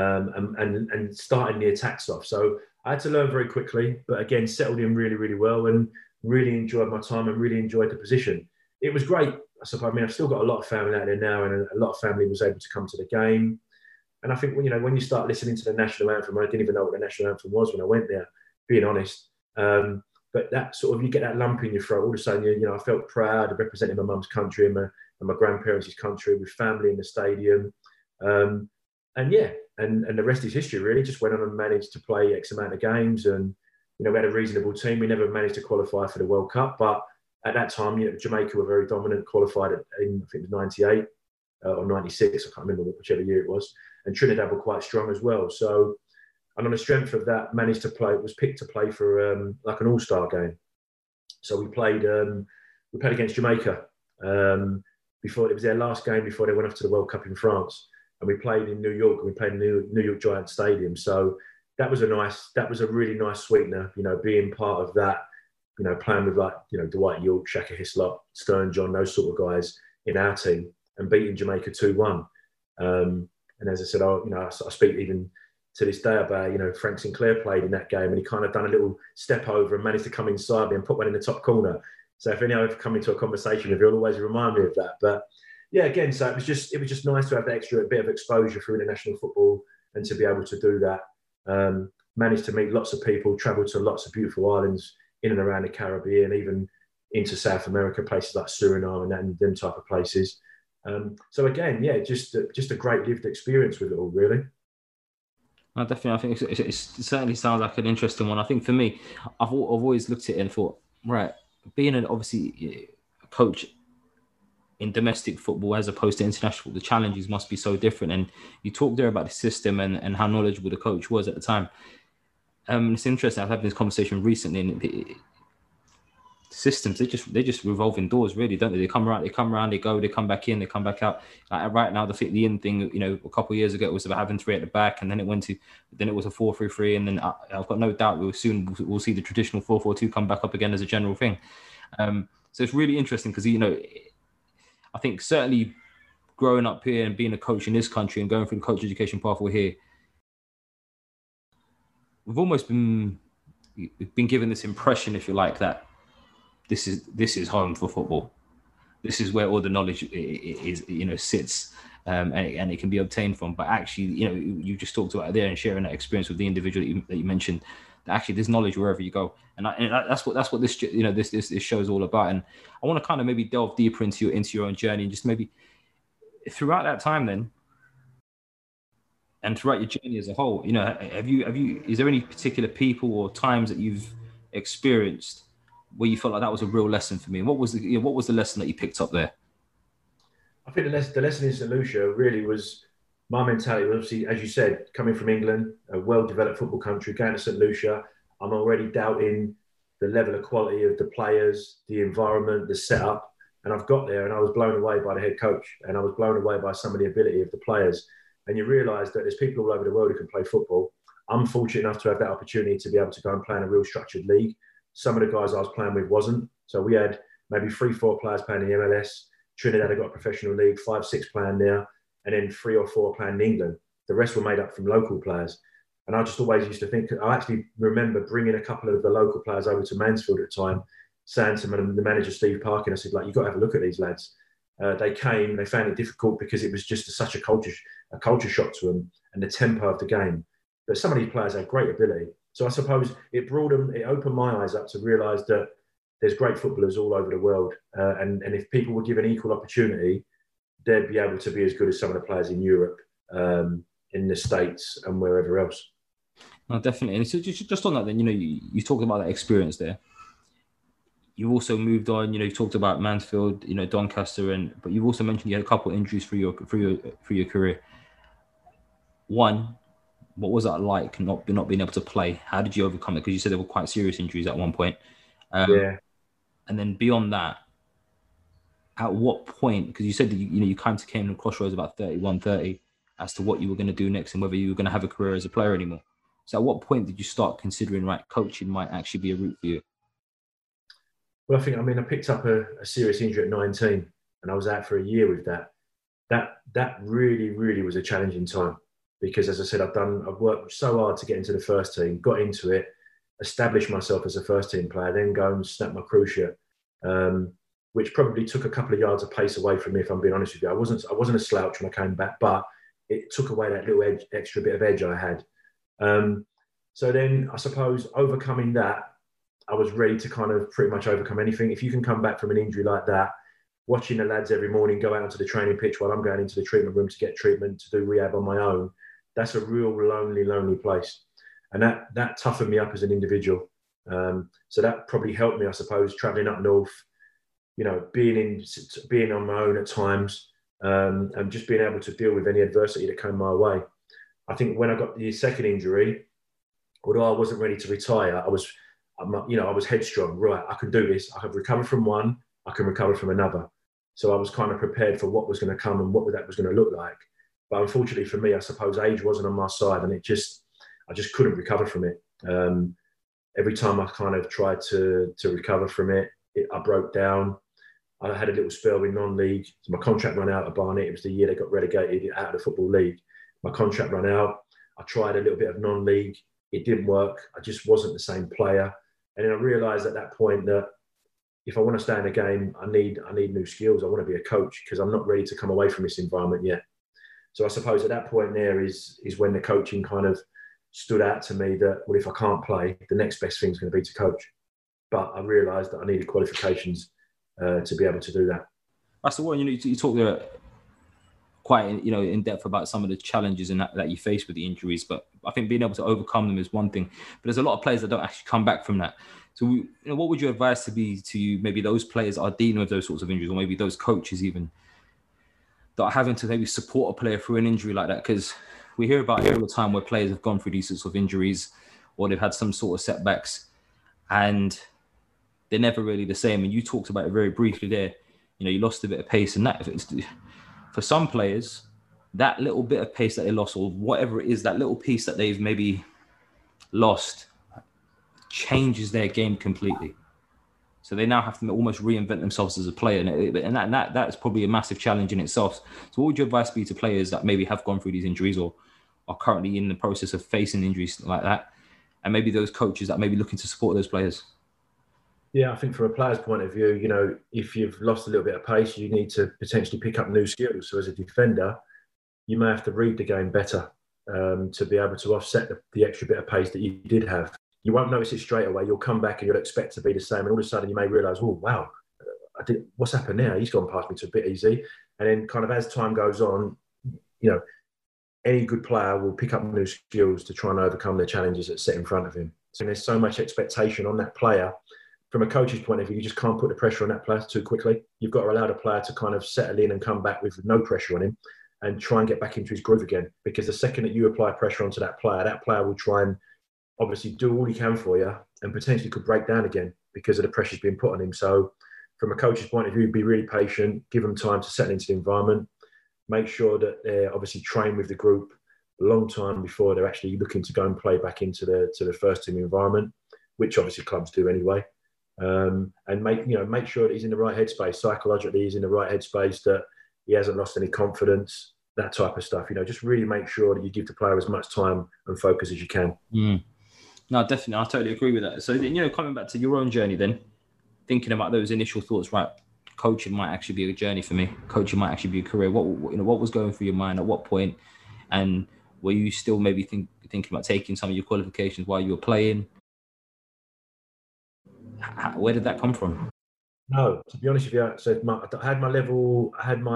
and starting the attacks off. So I had to learn very quickly, but again, settled in really, really well, and really enjoyed my time and really enjoyed the position. It was great. I suppose, I mean, I've still got a lot of family out there now, and a lot of family was able to come to the game. And I think, when you start listening to the national anthem, I didn't even know what the national anthem was when I went there, being honest. But that sort of, you get that lump in your throat. All of a sudden, I felt proud of representing my mum's country and my grandparents' country, with family in the stadium. And the rest is history, really. Just went on and managed to play X amount of games, and we had a reasonable team. We never managed to qualify for the World Cup, but at that time, Jamaica were very dominant, qualified in, I think it was 98 or 96, I can't remember whichever year it was, and Trinidad were quite strong as well. So, and on the strength of that, was picked to play for like an all-star game. So we played against Jamaica before, it was their last game before they went off to the World Cup in France. And we played in New York, and we played in New York Giants Stadium. So that was a really nice sweetener, being part of that, playing with Dwight Yorke, Shaka Hislop, Stern John, those sort of guys in our team, and beating Jamaica 2-1. And as I said, I speak even to this day about, Frank Sinclair played in that game, and he kind of done a little step over and managed to come inside me and put one in the top corner. So if anyone ever come into a conversation with you, he'll always remind me of that. But yeah, again, so it was just nice to have that extra bit of exposure through international football, and to be able to do that. Managed to meet lots of people, travel to lots of beautiful islands in and around the Caribbean, even into South America, places like Suriname and them type of places. So again, yeah, just a great lived experience with it all, really. Definitely, I think it certainly sounds like an interesting one. I think for me, I've always looked at it and thought, right, being obviously a coach in domestic football as opposed to international football, the challenges must be so different. And you talked there about the system and how knowledgeable the coach was at the time. It's interesting. I've had this conversation recently, and systems, they just revolve indoors, really, don't they? They come around, they go, they come back in, they come back out. Like right now, the in thing, a couple of years ago, it was about having three at the back, and then it was a 4-3-3, and then I've got no doubt we'll see the traditional 4-4-2 come back up again as a general thing. So it's really interesting because I think certainly growing up here and being a coach in this country and going through the coach education pathway here, we've almost been given this impression, if you like, that this is home for football. This is where all the knowledge is sits, and it can be obtained from. But actually, you just talked about it there and sharing that experience with the individual that you mentioned. That actually, there's knowledge wherever you go, and that's what this this show is all about. And I want to kind of maybe delve deeper into your own journey, and just maybe throughout that time then, and throughout your journey as a whole, is there any particular people or times that you've experienced where you felt like that was a real lesson for me? And what was the lesson that you picked up there? I think the lesson in St. Lucia really was my mentality. Obviously, as you said, coming from England, a well-developed football country, going to St. Lucia, I'm already doubting the level of quality of the players, the environment, the setup. And I've got there and I was blown away by the head coach, and I was blown away by some of the ability of the players. And you realise that there's people all over the world who can play football. I'm fortunate enough to have that opportunity to be able to go and play in a real structured league. Some of the guys I was playing with wasn't. So we had maybe 3-4 players playing in the MLS. Trinidad had got a professional league, 5-6 playing there, and then 3 or 4 playing in England. The rest were made up from local players. And I just always used to think, I actually remember bringing a couple of the local players over to Mansfield at the time, saying to the manager, Steve Parkin, I said, you've got to have a look at these lads. They came, they found it difficult because it was just such a culture shock to them, and the tempo of the game. But some of these players had great ability. So I suppose it opened my eyes up to realise that there's great footballers all over the world. And if people were given equal opportunity, they'd be able to be as good as some of the players in Europe, in the States and wherever else. No, definitely. And so just on that then, you talked about that experience there. You also moved on, you talked about Mansfield, Doncaster, but you've also mentioned you had a couple of injuries through your career. One, what was that like, not being able to play? How did you overcome it? Because you said there were quite serious injuries at one point. Yeah. And then beyond that, at what point, because you said that you kind of came to crossroads about 31, 30 as to what you were going to do next and whether you were going to have a career as a player anymore. So at what point did you start considering, right, coaching might actually be a route for you? Well, I picked up a serious injury at 19 and I was out for a year with that. That really, really was a challenging time because, as I said, I've worked so hard to get into the first team, got into it, established myself as a first team player, then go and snap my cruciate, which probably took a couple of yards of pace away from me, if I'm being honest with you. I wasn't a slouch when I came back, but it took away that little extra bit of edge I had. So then I suppose overcoming that, I was ready to kind of pretty much overcome anything. If you can come back from an injury like that, watching the lads every morning go out onto the training pitch while I'm going into the treatment room to get treatment, to do rehab on my own, that's a real lonely place. And that toughened me up as an individual. So that probably helped me, I suppose, traveling up north, being on my own at times, and just being able to deal with any adversity that came my way. I think when I got the second injury, although I wasn't ready to retire, I was headstrong. Right, I can do this. I have recovered from one, I can recover from another. So I was kind of prepared for what was going to come and what that was going to look like. But unfortunately for me, I suppose age wasn't on my side, and I just couldn't recover from it. Every time I kind of tried to recover from it, I broke down. I had a little spell in non-league. So my contract ran out at Barnet. It was the year they got relegated out of the Football League. My contract ran out. I tried a little bit of non-league. It didn't work. I just wasn't the same player. And then I realised at that point that if I want to stay in the game, I need new skills. I want to be a coach because I'm not ready to come away from this environment yet. So I suppose at that point there is when the coaching kind of stood out to me that, well, if I can't play, the next best thing is going to be to coach. But I realised that I needed qualifications to be able to do that. That's the one. You talk there quite in depth about some of the challenges that you face with the injuries, but I think being able to overcome them is one thing. But there's a lot of players that don't actually come back from that. So, what would your advice be to maybe those players that are dealing with those sorts of injuries, or maybe those coaches even that are having to maybe support a player through an injury like that? Because we hear about it all the time where players have gone through these sorts of injuries or they've had some sort of setbacks and they're never really the same. And you talked about it very briefly there. You lost a bit of pace, and that for some players, that little bit of pace that they lost, or whatever it is, that little piece that they've maybe lost, changes their game completely. So they now have to almost reinvent themselves as a player, and that's probably a massive challenge in itself. So what would your advice be to players that maybe have gone through these injuries or are currently in the process of facing injuries like that, and maybe those coaches that may be looking to support those players? Yeah, I think from a player's point of view, if you've lost a little bit of pace, you need to potentially pick up new skills. So as a defender, you may have to read the game better to be able to offset the extra bit of pace that you did have. You won't notice it straight away. You'll come back and you'll expect to be the same. And all of a sudden you may realise, oh, wow, what's happened now? He's gone past me to a bit easy. And then kind of as time goes on, any good player will pick up new skills to try and overcome the challenges that sit in front of him. So there's so much expectation on that player. From a coach's point of view, you just can't put the pressure on that player too quickly. You've got to allow the player to kind of settle in and come back with no pressure on him and try and get back into his groove again. Because the second that you apply pressure onto that player will try and obviously do all he can for you and potentially could break down again because of the pressures being put on him. So from a coach's point of view, be really patient, give them time to settle into the environment, make sure that they're obviously trained with the group a long time before they're actually looking to go and play back into the first team environment, which obviously clubs do anyway. And make sure that he's in the right headspace. Psychologically, he's in the right headspace, that he hasn't lost any confidence, that type of stuff. Just really make sure that you give the player as much time and focus as you can. No, definitely. I totally agree with that. So, coming back to your own journey then, thinking about those initial thoughts, right? Coaching might actually be a journey for me. Coaching might actually be a career. What was going through your mind at what point? And were you still maybe thinking about taking some of your qualifications while you were playing? Where did that come from? No, to be honest with you, so I had my level.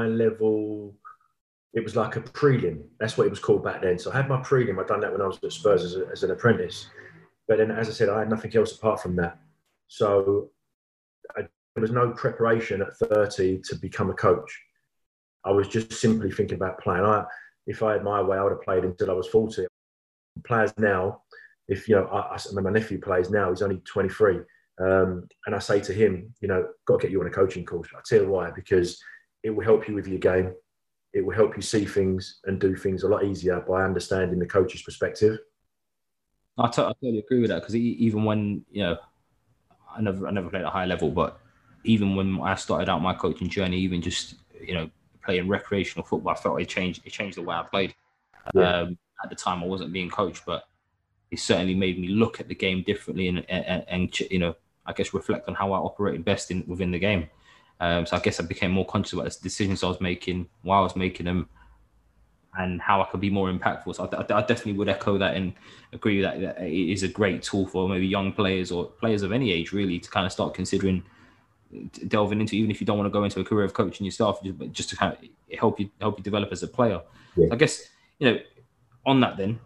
It was like a prelim. That's what it was called back then. So I had my prelim. I'd done that when I was at Spurs as an apprentice. But then, as I said, I had nothing else apart from that. So there was no preparation at 30 to become a coach. I was just simply thinking about playing. If I had my way, I would have played until I was 40. Players now, my nephew plays now, he's only 23. And I say to him, got to get you on a coaching course. I tell you why, because it will help you with your game. It will help you see things and do things a lot easier by understanding the coach's perspective. I totally agree with that, because even when, I never played at a high level, but even when I started out my coaching journey, even just, playing recreational football, I felt it changed the way I played. Yeah. At the time, I wasn't being coached, but it certainly made me look at the game differently and I guess reflect on how I operated best within the game. So I guess I became more conscious about the decisions I was making, why I was making them, and how I could be more impactful. So I definitely would echo that and agree that it is a great tool for maybe young players or players of any age, really, to kind of start considering delving into, even if you don't want to go into a career of coaching yourself, but just to kind of help you develop as a player. Yeah. So I guess, on that then,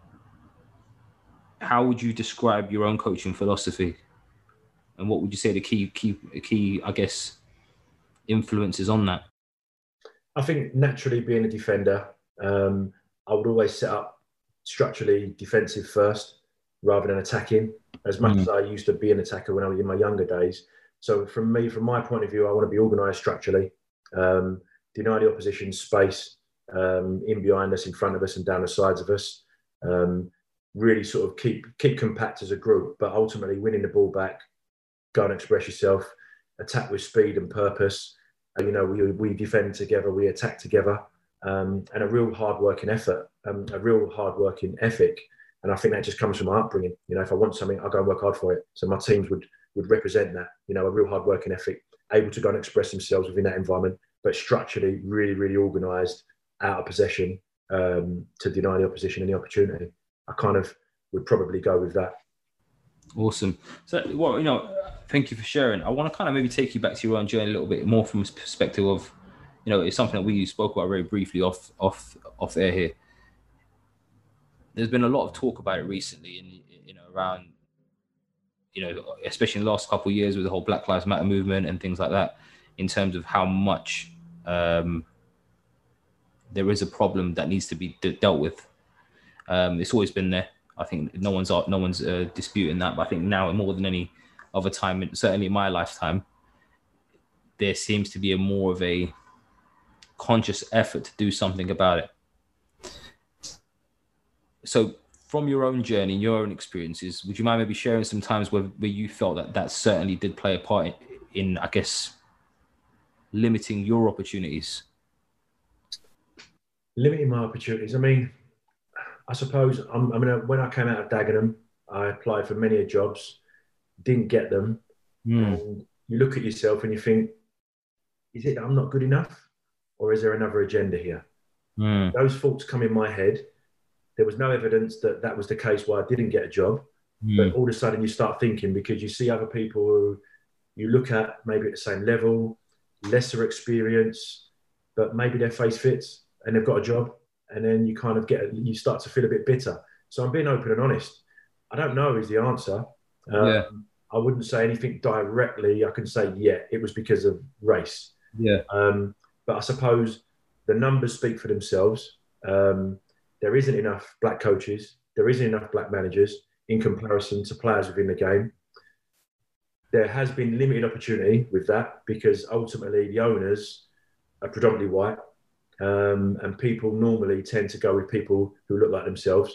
how would you describe your own coaching philosophy? And what would you say the key, I guess, influences on that? I think naturally, being a defender, I would always set up structurally defensive first rather than attacking, as much as I used to be an attacker when I was in my younger days. So from my point of view, I want to be organised structurally, deny the opposition space in behind us, in front of us and down the sides of us. Really sort of keep compact as a group, but ultimately winning the ball back, go and express yourself, attack with speed and purpose. We defend together, we attack together, and a real hard-working effort, a real hard-working ethic. And I think that just comes from my upbringing. If I want something, I'll go and work hard for it. So my teams would represent that, a real hard-working ethic, able to go and express themselves within that environment, but structurally really, really organised, out of possession, to deny the opposition any opportunity. I kind of would probably go with that. Awesome. So, thank you for sharing. I want to kind of maybe take you back to your own journey a little bit more from a perspective of, it's something that we spoke about very briefly off air here. There's been a lot of talk about it recently, around, especially in the last couple of years with the whole Black Lives Matter movement and things like that, in terms of how much there is a problem that needs to be dealt with. It's always been there. I think no one's disputing that, but I think now more than any other time, certainly in my lifetime, there seems to be more of a conscious effort to do something about it. So from your own journey, your own experiences, would you mind maybe sharing some times where you felt that certainly did play a part in, I guess, limiting your opportunities? Limiting my opportunities. I mean, I suppose when I came out of Dagenham, I applied for many jobs, didn't get them. And you look at yourself and you think, is it that I'm not good enough? Or is there another agenda here? Those thoughts come in my head. There was no evidence that was the case why I didn't get a job. But all of a sudden you start thinking, because you see other people who you look at maybe at the same level, lesser experience, but maybe their face fits and they've got a job. And then you kind of you start to feel a bit bitter. So I'm being open and honest. I don't know is the answer. I wouldn't say anything directly. I can say, it was because of race. But I suppose the numbers speak for themselves. There isn't enough black coaches. There isn't enough black managers in comparison to players within the game. There has been limited opportunity with that because ultimately the owners are predominantly white. And people normally tend to go with people who look like themselves.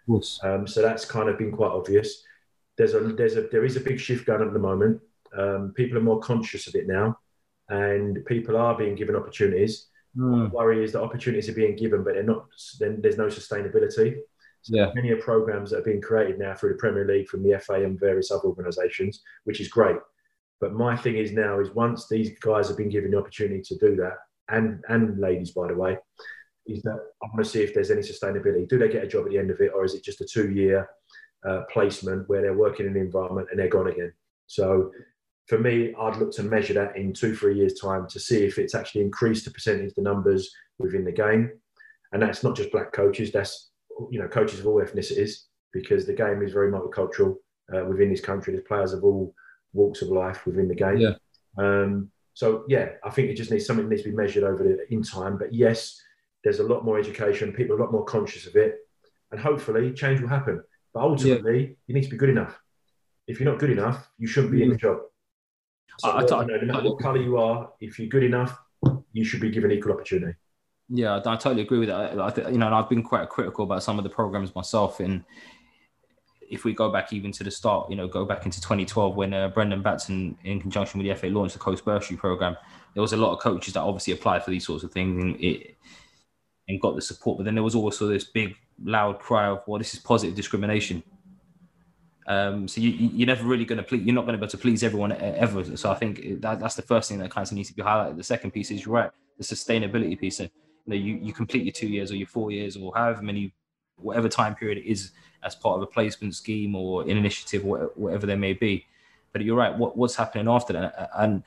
So that's kind of been quite obvious. There is a big shift going on at the moment. People are more conscious of it now, and people are being given opportunities. My worry is that opportunities are being given, but they're not. Then there's no sustainability. So many of programs that are being created now through the Premier League, from the FA and various other organisations, which is great. But my thing is now is once these guys have been given the opportunity to do that, and ladies, by the way, is that I want to see if there's any sustainability. Do they get a job at the end of it, or is it just a 2-year placement where they're working in the environment and they're gone again? So for me, I'd look to measure that in 2-3 years' time to see if it's actually increased the percentage, the numbers within the game. And that's not just black coaches, that's coaches of all ethnicities, because the game is very multicultural within this country. There's players of all walks of life within the game. So, I think it just needs something that needs to be measured in time. But yes, there's a lot more education. People are a lot more conscious of it. And hopefully change will happen. But ultimately, you need to be good enough. If you're not good enough, you shouldn't be in the job. So, no matter what colour you are, if you're good enough, you should be given equal opportunity. Yeah, I totally agree with that. And I've been quite critical about some of the programs myself. And if we go back even to the start, go back into 2012 when Brendan Batson, in conjunction with the FA, launched the Coast Bursary program, there was a lot of coaches that obviously applied for these sorts of things and got the support. But then there was also this big, loud cry of, well, this is positive discrimination. So you're never really going to please. You're not going to be able to please everyone ever. So I think that's the first thing that kind of needs to be highlighted. The second piece is, you're right, the sustainability piece. You complete your 2 years or your 4 years or however many, whatever time period it is, as part of a placement scheme or an initiative, or whatever there may be. But you're right. What's happening after that? And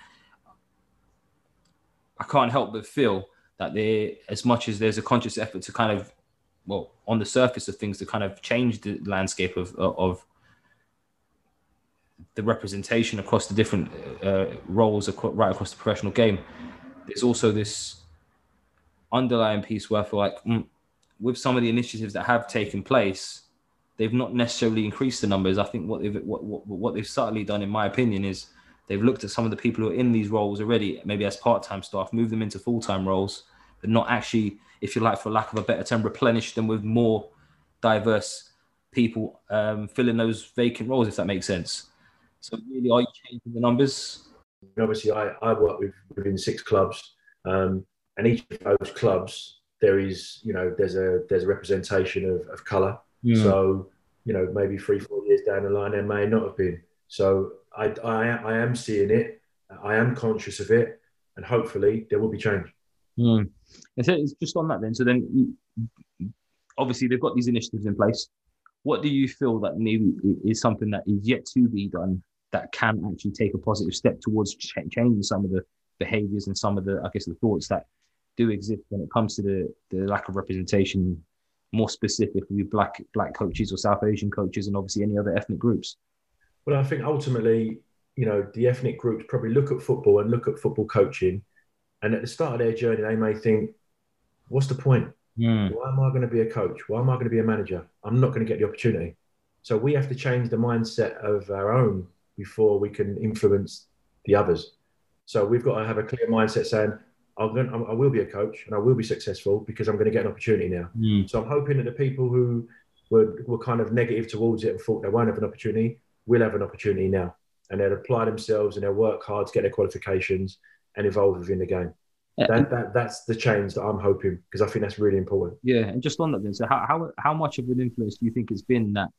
I can't help but feel that as much as there's a conscious effort to kind of, well, on the surface of things, to kind of change the landscape of the representation across the different roles right across the professional game, there's also this underlying piece where I feel like with some of the initiatives that have taken place, they've not necessarily increased the numbers. I think what they've subtly done, in my opinion, is they've looked at some of the people who are in these roles already, maybe as part-time staff, moved them into full-time roles, but not actually, if you like, for lack of a better term, replenish them with more diverse people filling those vacant roles, if that makes sense. So really, are you changing the numbers? Obviously, I work within 6 clubs, and each of those clubs, there's a representation of colour. Mm. So, maybe 3-4 years down the line, there may not have been. So I am seeing it. I am conscious of it, and hopefully there will be change. Mm. And so it's just on that then. So then, obviously, they've got these initiatives in place. What do you feel that maybe is something that is yet to be done that can actually take a positive step towards changing some of the behaviours and some of the, I guess, the thoughts that do exist when it comes to the lack of representation, more specifically black coaches or South Asian coaches, and obviously any other ethnic groups? Well, I think ultimately, the ethnic groups probably look at football and look at football coaching, and at the start of their journey, they may think, what's the point? Mm. Why am I going to be a coach? Why am I going to be a manager? I'm not going to get the opportunity. So we have to change the mindset of our own before we can influence the others. So we've got to have a clear mindset saying, I will be a coach and I will be successful because I'm going to get an opportunity now. Mm. So I'm hoping that the people who were kind of negative towards it and thought they won't have an opportunity will have an opportunity now. And they'll apply themselves and they'll work hard to get their qualifications and evolve within the game. That's the change that I'm hoping, because I think that's really important. Yeah, and just on that then, so how much of an influence do you think it's been that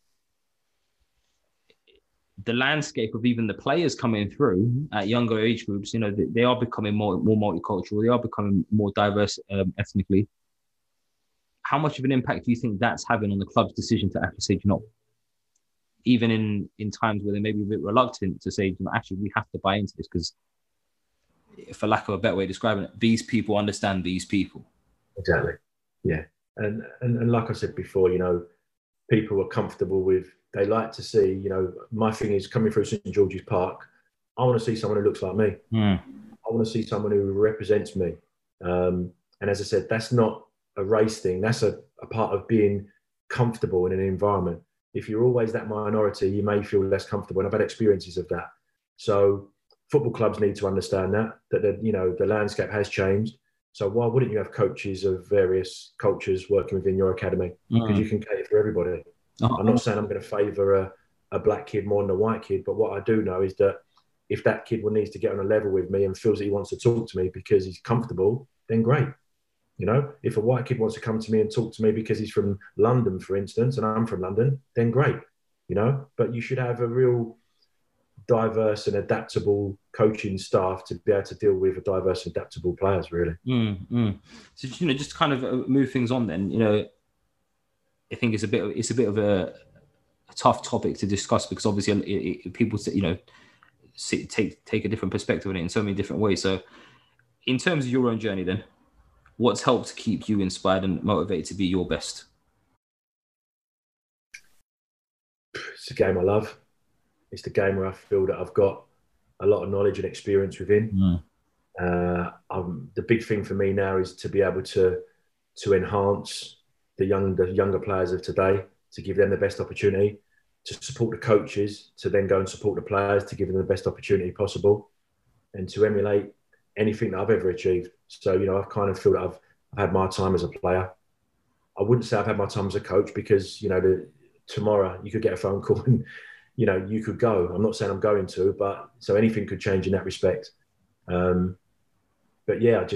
the landscape of even the players coming through at younger age groups, they are becoming more multicultural, they are becoming more diverse ethnically. How much of an impact do you think that's having on the club's decision to actually say, even in times where they may be a bit reluctant to say, actually, we have to buy into this because, for lack of a better way of describing it, these people understand these people. Exactly. Yeah. And like I said before, people are comfortable with, they like to see, my thing is coming through St. George's Park, I want to see someone who looks like me. Mm. I want to see someone who represents me. And as I said, that's not a race thing. That's a part of being comfortable in an environment. If you're always that minority, you may feel less comfortable. And I've had experiences of that. So football clubs need to understand that the landscape has changed. So why wouldn't you have coaches of various cultures working within your academy? Because you can cater for everybody. I'm not saying I'm going to favour a black kid more than a white kid, but what I do know is that if that kid needs to get on a level with me and feels that he wants to talk to me because he's comfortable, then great. If a white kid wants to come to me and talk to me because he's from London, for instance, and I'm from London, then great. But you should have a real diverse and adaptable coaching staff to be able to deal with diverse and adaptable players, really. So just to kind of move things on then, I think it's a bit of a tough topic to discuss because obviously people take a different perspective on it in so many different ways. So in terms of your own journey then, what's helped keep you inspired and motivated to be your best? It's a game I love. It's the game where I feel that I've got a lot of knowledge and experience within. The big thing for me now is to be able to enhance the younger players of today, to give them the best opportunity, to support the coaches, to then go and support the players, to give them the best opportunity possible, and to emulate anything that I've ever achieved. So, you know, I kind of feel that I've had my time as a player. I wouldn't say I've had my time as a coach because, you know, tomorrow you could get a phone call and, you know, you could go. I'm not saying I'm going to, but so anything could change in that respect. But yeah,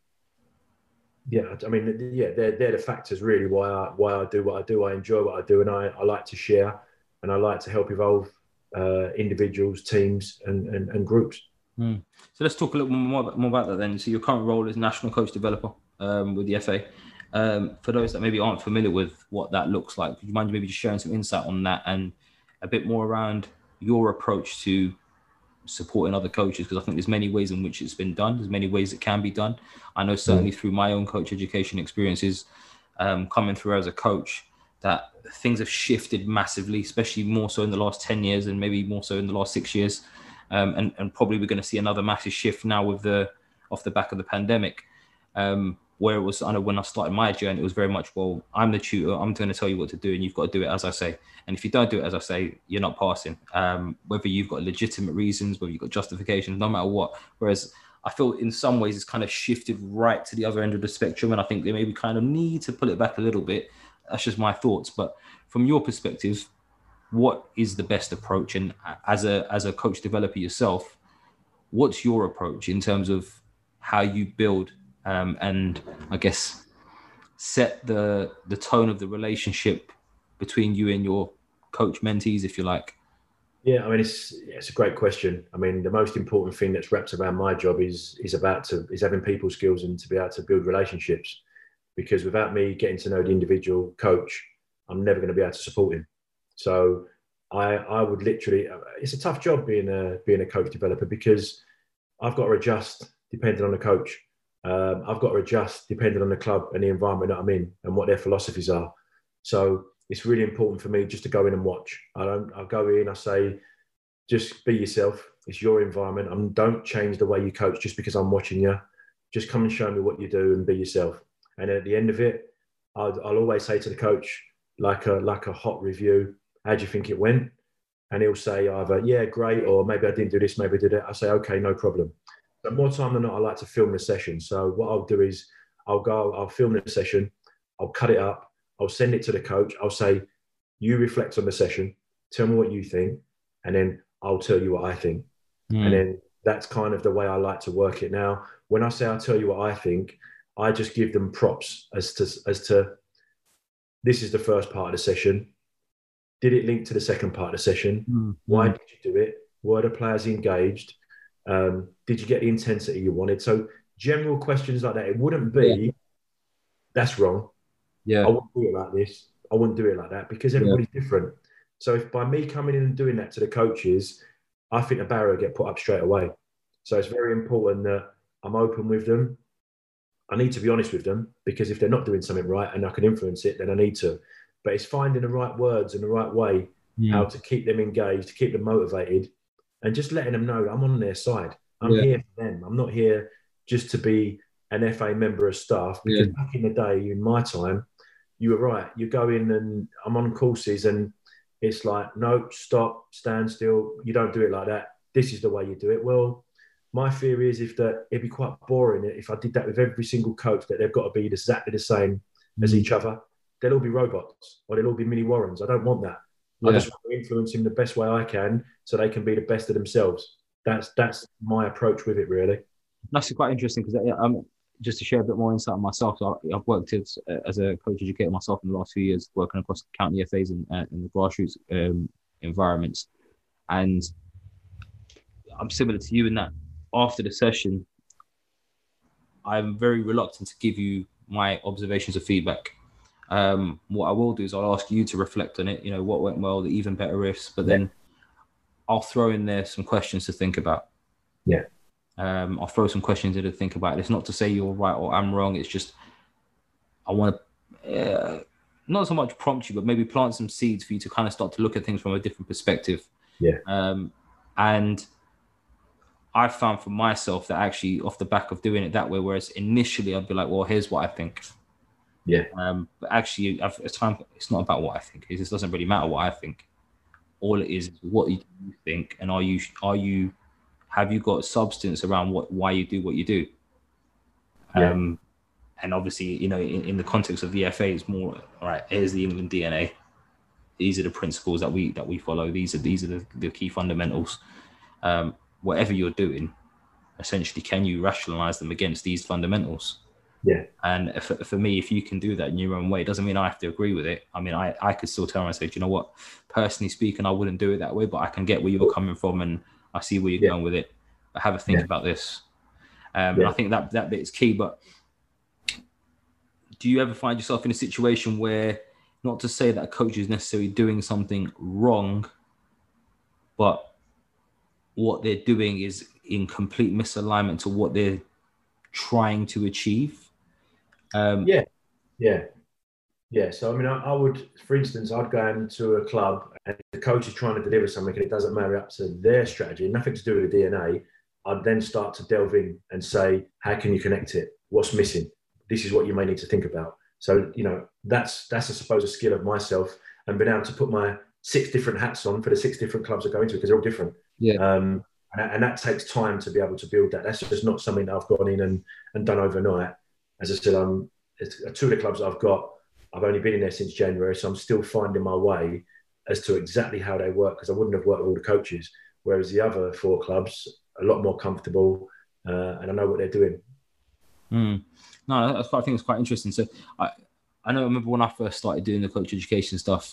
I mean, yeah, they're the factors really why I do what I do. I enjoy what I do, and I like to share, and I like to help evolve individuals, teams, and groups. So let's talk a little more about that then. So your current role is national coach developer with the FA. For those that maybe aren't familiar with what that looks like, would you mind maybe just sharing some insight on that and a bit more around your approach to supporting other coaches? Because I think there's many ways in which it's been done. There's many ways it can be done. I know certainly through my own coach education experiences, coming through as a coach, that things have shifted massively, especially more so in the last 10 years and maybe more so in the last 6 years. And probably we're going to see another massive shift now with off the back of the pandemic, where it was, I know when I started my journey, it was very much, well, I'm the tutor, I'm going to tell you what to do, and you've got to do it as I say. And if you don't do it as I say, you're not passing, whether you've got legitimate reasons, whether you've got justifications, no matter what. Whereas I feel in some ways it's kind of shifted right to the other end of the spectrum, and I think they maybe kind of need to pull it back a little bit. That's just my thoughts. But from your perspective, what is the best approach? And as a coach developer yourself, what's your approach in terms of how you build and I guess set the tone of the relationship between you and your coach mentees, if you like? Yeah, I mean, it's a great question. I mean, the most important thing that's wrapped around my job is having people skills and to be able to build relationships. Because without me getting to know the individual coach, I'm never going to be able to support him. So I would literally, it's a tough job being a coach developer because I've got to adjust depending on the coach. I've got to adjust depending on the club and the environment that I'm in and what their philosophies are. So it's really important for me just to go in and watch. I'll go in, I say, just be yourself. It's your environment. Don't change the way you coach just because I'm watching you. Just come and show me what you do and be yourself. And at the end of it, I'll always say to the coach, like a hot review, how do you think it went? And he'll say either, yeah, great, or maybe I didn't do this, maybe I did it. I say, okay, no problem. But more time than not, I like to film the session. So what I'll do is I'll film the session, I'll cut it up, I'll send it to the coach. I'll say, you reflect on the session, tell me what you think, and then I'll tell you what I think. And then that's kind of the way I like to work it. Now, when I say I'll tell you what I think, I just give them props as to this is the first part of the session. Did it link to the second part of the session? Why did you do it? Were the players engaged? Did you get the intensity you wanted? So general questions like that. It wouldn't be, that's wrong. Yeah, I wouldn't do it like this. I wouldn't do it like that because everybody's different. So if by me coming in and doing that to the coaches, I think the barrier will get put up straight away. So it's very important that I'm open with them. I need to be honest with them because if they're not doing something right and I can influence it, then I need to. But it's finding the right words and the right way how to keep them engaged, to keep them motivated, and just letting them know that I'm on their side. I'm here for them. I'm not here just to be an FA member of staff because back in the day, in my time, you were right. You go in and I'm on courses and it's like, no, stop, stand still. You don't do it like that. This is the way you do it. Well, my theory is it'd be quite boring if I did that with every single coach, that they've got to be exactly the same as each other. They'll all be robots or they'll all be mini Warrens. I don't want that. I just want to influence them the best way I can so they can be the best of themselves. That's my approach with it, really. That's quite interesting because just to share a bit more insight on myself. So I've worked as a coach educator myself in the last few years, working across county FAs and the grassroots environments. And I'm similar to you in that after the session, I'm very reluctant to give you my observations or feedback. What I will do is I'll ask you to reflect on it, you know, what went well, the even better ifs, but then I'll throw in there some questions to think about. Yeah. I'll throw some questions in to think about. It's not to say you're right or I'm wrong. It's just, I want to, not so much prompt you, but maybe plant some seeds for you to kind of start to look at things from a different perspective. Yeah. And I found for myself that actually off the back of doing it that way, whereas initially I'd be like, well, here's what I think. Yeah. But actually, it's not about what I think. It just doesn't really matter what I think. All it is what you think, and have you got substance around why you do what you do? And obviously, you know, in the context of the FA, it's more, all right, here's the England DNA. These are the principles that we follow. These are the key fundamentals. Whatever you're doing, essentially, can you rationalize them against these fundamentals? Yeah. And for me, if you can do that in your own way, it doesn't mean I have to agree with it. I mean, I could still tell and say, do you know what? Personally speaking, I wouldn't do it that way, but I can get where you're coming from, and I see where you're going with it. But have a think about this. And I think that bit is key. But do you ever find yourself in a situation where, not to say that a coach is necessarily doing something wrong, but what they're doing is in complete misalignment to what they're trying to achieve? Yeah. So, I mean, I would, for instance, I'd go into a club and the coach is trying to deliver something and it doesn't marry up to their strategy, nothing to do with the DNA. I'd then start to delve in and say, how can you connect it? What's missing? This is what you may need to think about. So, you know, that's I suppose, a skill of myself, and being able to put my 6 different hats on for the 6 different clubs I go into, because they're all different. And that takes time to be able to build that. That's just not something that I've gone in and done overnight. As I said, 2 of the clubs I've got, I've only been in there since January, so I'm still finding my way as to exactly how they work, because I wouldn't have worked with all the coaches. Whereas the other 4 clubs, a lot more comfortable, and I know what they're doing. No, I think it's quite interesting. So I remember when I first started doing the coach education stuff.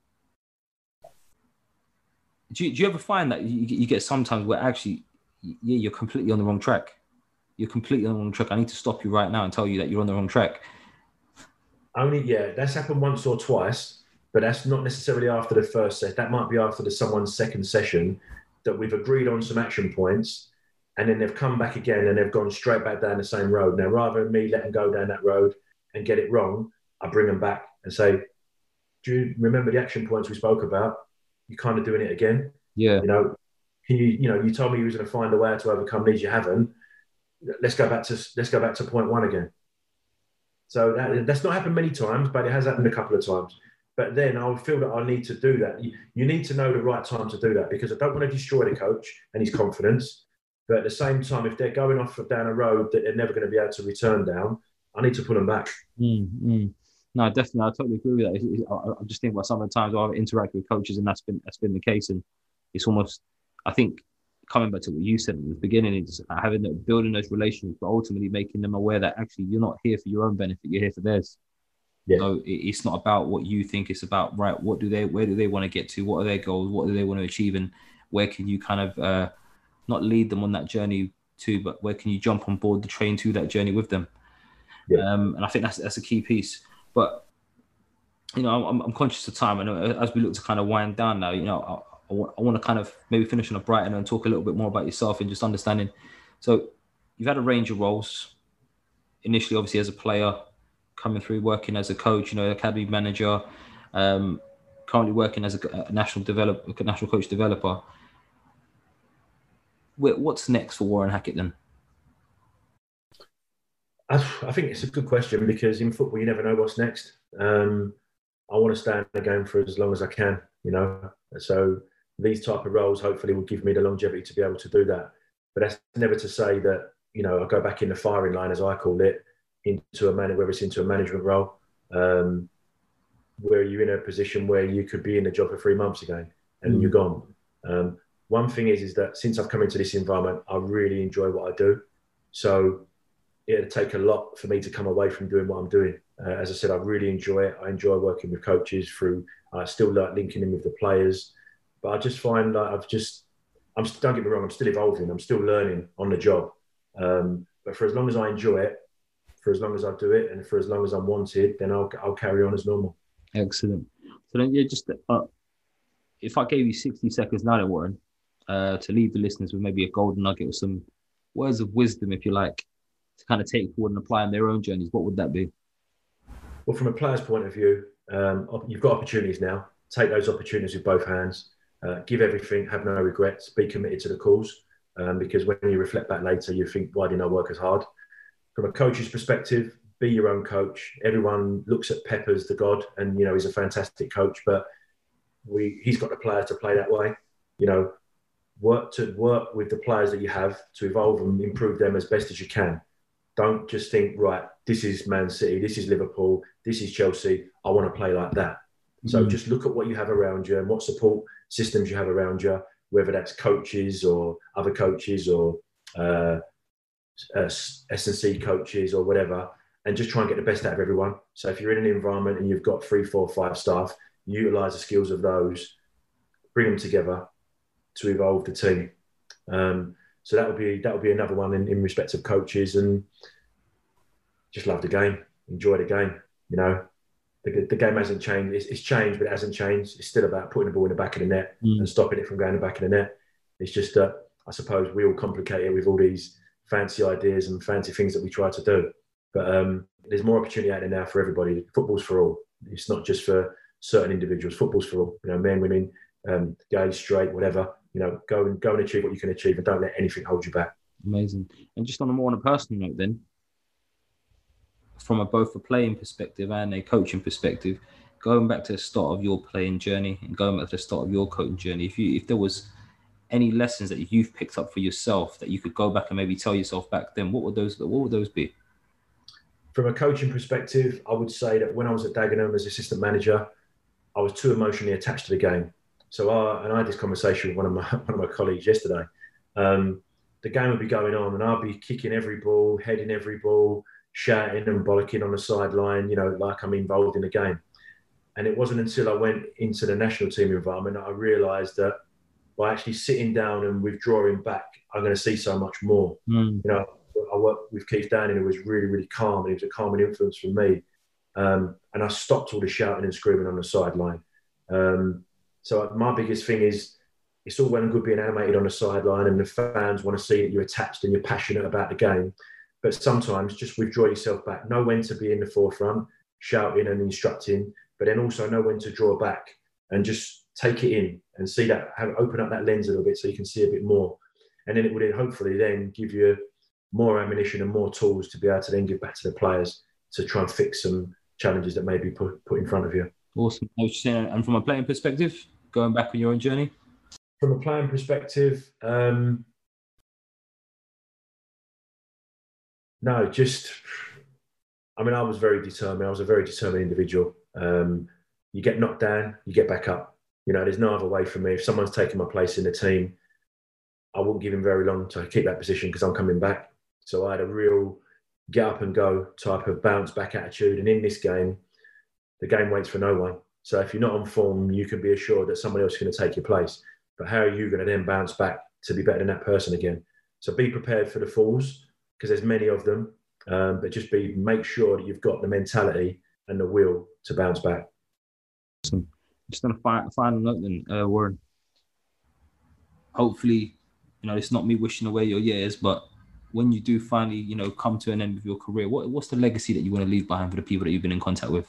Do you ever find that you get sometimes where actually, you're completely on the wrong track? You're completely on the wrong track. I need to stop you right now and tell you that you're on the wrong track. That's happened once or twice, but that's not necessarily after the first set. That might be after someone's second session, that we've agreed on some action points, and then they've come back again and they've gone straight back down the same road. Now, rather than me let them go down that road and get it wrong, I bring them back and say, do you remember the action points we spoke about? You're kind of doing it again. Yeah. You know, you told me you was going to find a way to overcome these. You haven't. Let's go back to point 1 again. So that's not happened many times, but it has happened a couple of times. But then I'll feel that I need to do that. You need to know the right time to do that, because I don't want to destroy the coach and his confidence. But at the same time, if they're going off down a road that they're never going to be able to return down, I need to pull them back. No, definitely, I totally agree with that. I just think about some of the times I've interacted with coaches, and that's been the case. And it's almost, I think, coming back to what you said at the beginning, is building those relationships, but ultimately making them aware that actually you're not here for your own benefit, you're here for theirs. Yeah. So it's not about what you think, it's about, right, where do they want to get to? What are their goals? What do they want to achieve? And where can you kind of not lead them on that journey to, but where can you jump on board the train to that journey with them? Yeah. And I think that's a key piece. But, you know, I'm conscious of time. I know as we look to kind of wind down now, you know, I want to kind of maybe finish on a brighter note and talk a little bit more about yourself and just understanding. So you've had a range of roles, initially, obviously, as a player, coming through, working as a coach, you know, academy manager, currently working as a national coach developer. What's next for Warren Hackett then? I think it's a good question, because in football, you never know what's next. I want to stay in the game for as long as I can, you know. So these type of roles hopefully will give me the longevity to be able to do that. But that's never to say that, you know, I go back in the firing line, as I call it, whether it's into a management role, where you're in a position where you could be in a job for 3 months again and you're gone. One thing is that since I've come into this environment, I really enjoy what I do. So it'd take a lot for me to come away from doing what I'm doing. As I said, I really enjoy it. I enjoy working with coaches I still like linking in with the players, but I just find that don't get me wrong, I'm still evolving. I'm still learning on the job. But for as long as I enjoy it, for as long as I do it, and for as long as I'm wanted, then I'll carry on as normal. Excellent. So then, if I gave you 60 seconds now, then, Warren, to leave the listeners with maybe a golden nugget or some words of wisdom, if you like, to kind of take forward and apply in their own journeys, what would that be? Well, from a player's point of view, you've got opportunities now. Take those opportunities with both hands. Give everything, have no regrets, be committed to the cause. Because when you reflect back later, you think, why didn't I work as hard? From a coach's perspective, be your own coach. Everyone looks at Pep as the god, and, you know, he's a fantastic coach, but he's got the players to play that way. You know, work with the players that you have to evolve and improve them as best as you can. Don't just think, right, this is Man City, this is Liverpool, this is Chelsea, I want to play like that. So just look at what you have around you and what support systems you have around you, whether that's coaches or other coaches or S&C coaches or whatever, and just try and get the best out of everyone. So if you're in an environment and you've got 3, 4, 5 staff, utilise the skills of those, bring them together to evolve the team. So that would be another one in respect of coaches, and just love the game, enjoy the game. You know, the game hasn't changed. It's changed, but it hasn't changed. It's still about putting the ball in the back of the net and stopping it from going in the back of the net. It's just that I suppose we all complicate it with all these fancy ideas and fancy things that we try to do. But there's more opportunity out there now for everybody. Football's for all. It's not just for certain individuals. Football's for all. You know, men, women, gay, straight, whatever. You know, go and achieve what you can achieve, and don't let anything hold you back. Amazing. And just on a personal note, then, from both a playing perspective and a coaching perspective, going back to the start of your playing journey and going back to the start of your coaching journey, if there was any lessons that you've picked up for yourself that you could go back and maybe tell yourself back then, what would those be? From a coaching perspective, I would say that when I was at Dagenham as assistant manager, I was too emotionally attached to the game. So I had this conversation with one of my colleagues yesterday. The game would be going on and I'd be kicking every ball, heading every ball, shouting and bollocking on the sideline, you know, like I'm involved in the game. And it wasn't until I went into the national team environment that I realised that by actually sitting down and withdrawing back, I'm going to see so much more. You know, I worked with Keith Downing, who was really, really calm, and he was a calming influence for me. And I stopped all the shouting and screaming on the sideline. So my biggest thing is, it's all well and good being animated on the sideline and the fans want to see that you're attached and you're passionate about the game. But sometimes just withdraw yourself back. Know when to be in the forefront, shouting and instructing, but then also know when to draw back and just take it in and see that, open up that lens a little bit so you can see a bit more. And then it would hopefully then give you more ammunition and more tools to be able to then give back to the players to try and fix some challenges that may be put in front of you. Awesome. And from a playing perspective, going back on your own journey? From a playing perspective, no, just, I mean, I was very determined. I was a very determined individual. You get knocked down, you get back up. You know, there's no other way for me. If someone's taking my place in the team, I wouldn't give him very long to keep that position because I'm coming back. So I had a real get up and go type of bounce back attitude. And in this game, the game waits for no one. So if you're not on form, you can be assured that someone else is going to take your place. But how are you going to then bounce back to be better than that person again? So be prepared for the falls because there's many of them. But just make sure that you've got the mentality and the will to bounce back. Awesome. Just on a final note then, Warren. Hopefully, you know, it's not me wishing away your years, but when you do finally, you know, come to an end of your career, what's the legacy that you want to leave behind for the people that you've been in contact with?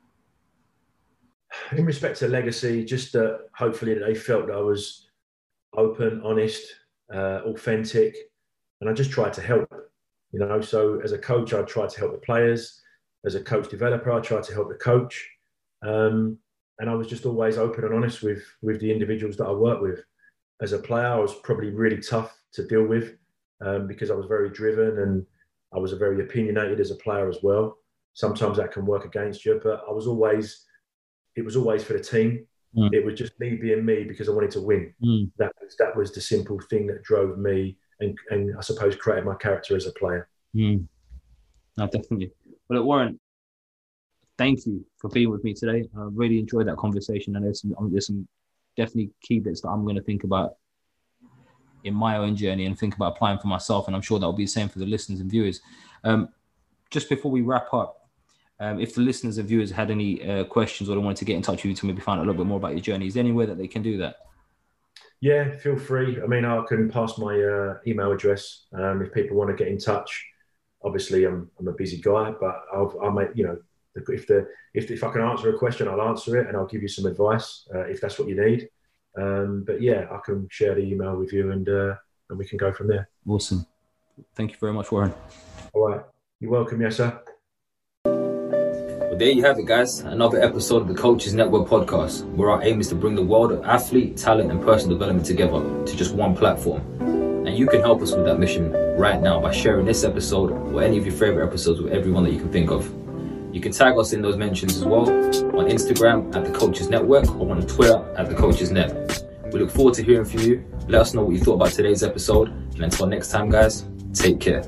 In respect to legacy, just hopefully that they felt that I was open, honest, authentic, and I just tried to help. You know, so as a coach, I tried to help the players. As a coach developer, I tried to help the coach. And I was just always open and honest with the individuals that I work with. As a player, I was probably really tough to deal with because I was very driven and I was very opinionated as a player as well. Sometimes that can work against you, but it was always for the team. It was just me being me because I wanted to win. That was the simple thing that drove me and I suppose created my character as a player. No, definitely. Well, Warren, thank you for being with me today. I really enjoyed that conversation, and there's some definitely key bits that I'm going to think about in my own journey and think about applying for myself, and I'm sure that will be the same for the listeners and viewers. Just before we wrap up, if the listeners and viewers had any questions or they wanted to get in touch with you to maybe find out a little bit more about your journey, is there any way that they can do that? Yeah, feel free. I mean, I can pass my email address if people want to get in touch. Obviously, I'm a busy guy, but I'll make, you know, if I can answer a question, I'll answer it and I'll give you some advice if that's what you need. But yeah, I can share the email with you and we can go from there. Awesome. Thank you very much, Warren. All right. You're welcome, yes, sir. Well, there you have it, guys. Another episode of the Coaches Network podcast, where our aim is to bring the world of athlete, talent, and personal development together to just one platform. And you can help us with that mission right now by sharing this episode or any of your favorite episodes with everyone that you can think of. You can tag us in those mentions as well on Instagram at the Coaches Network or on Twitter at the Coaches Net. We look forward to hearing from you. Let us know what you thought about today's episode. And until next time, guys, take care.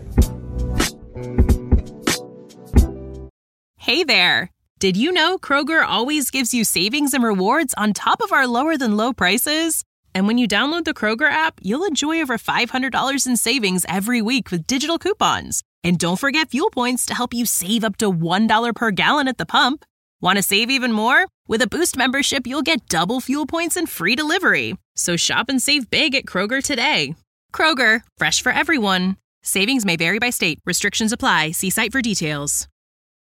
Hey there! Did you know Kroger always gives you savings and rewards on top of our lower than low prices? And when you download the Kroger app, you'll enjoy over $500 in savings every week with digital coupons. And don't forget fuel points to help you save up to $1 per gallon at the pump. Want to save even more? With a Boost membership, you'll get double fuel points and free delivery. So shop and save big at Kroger today. Kroger, fresh for everyone. Savings may vary by state. Restrictions apply. See site for details.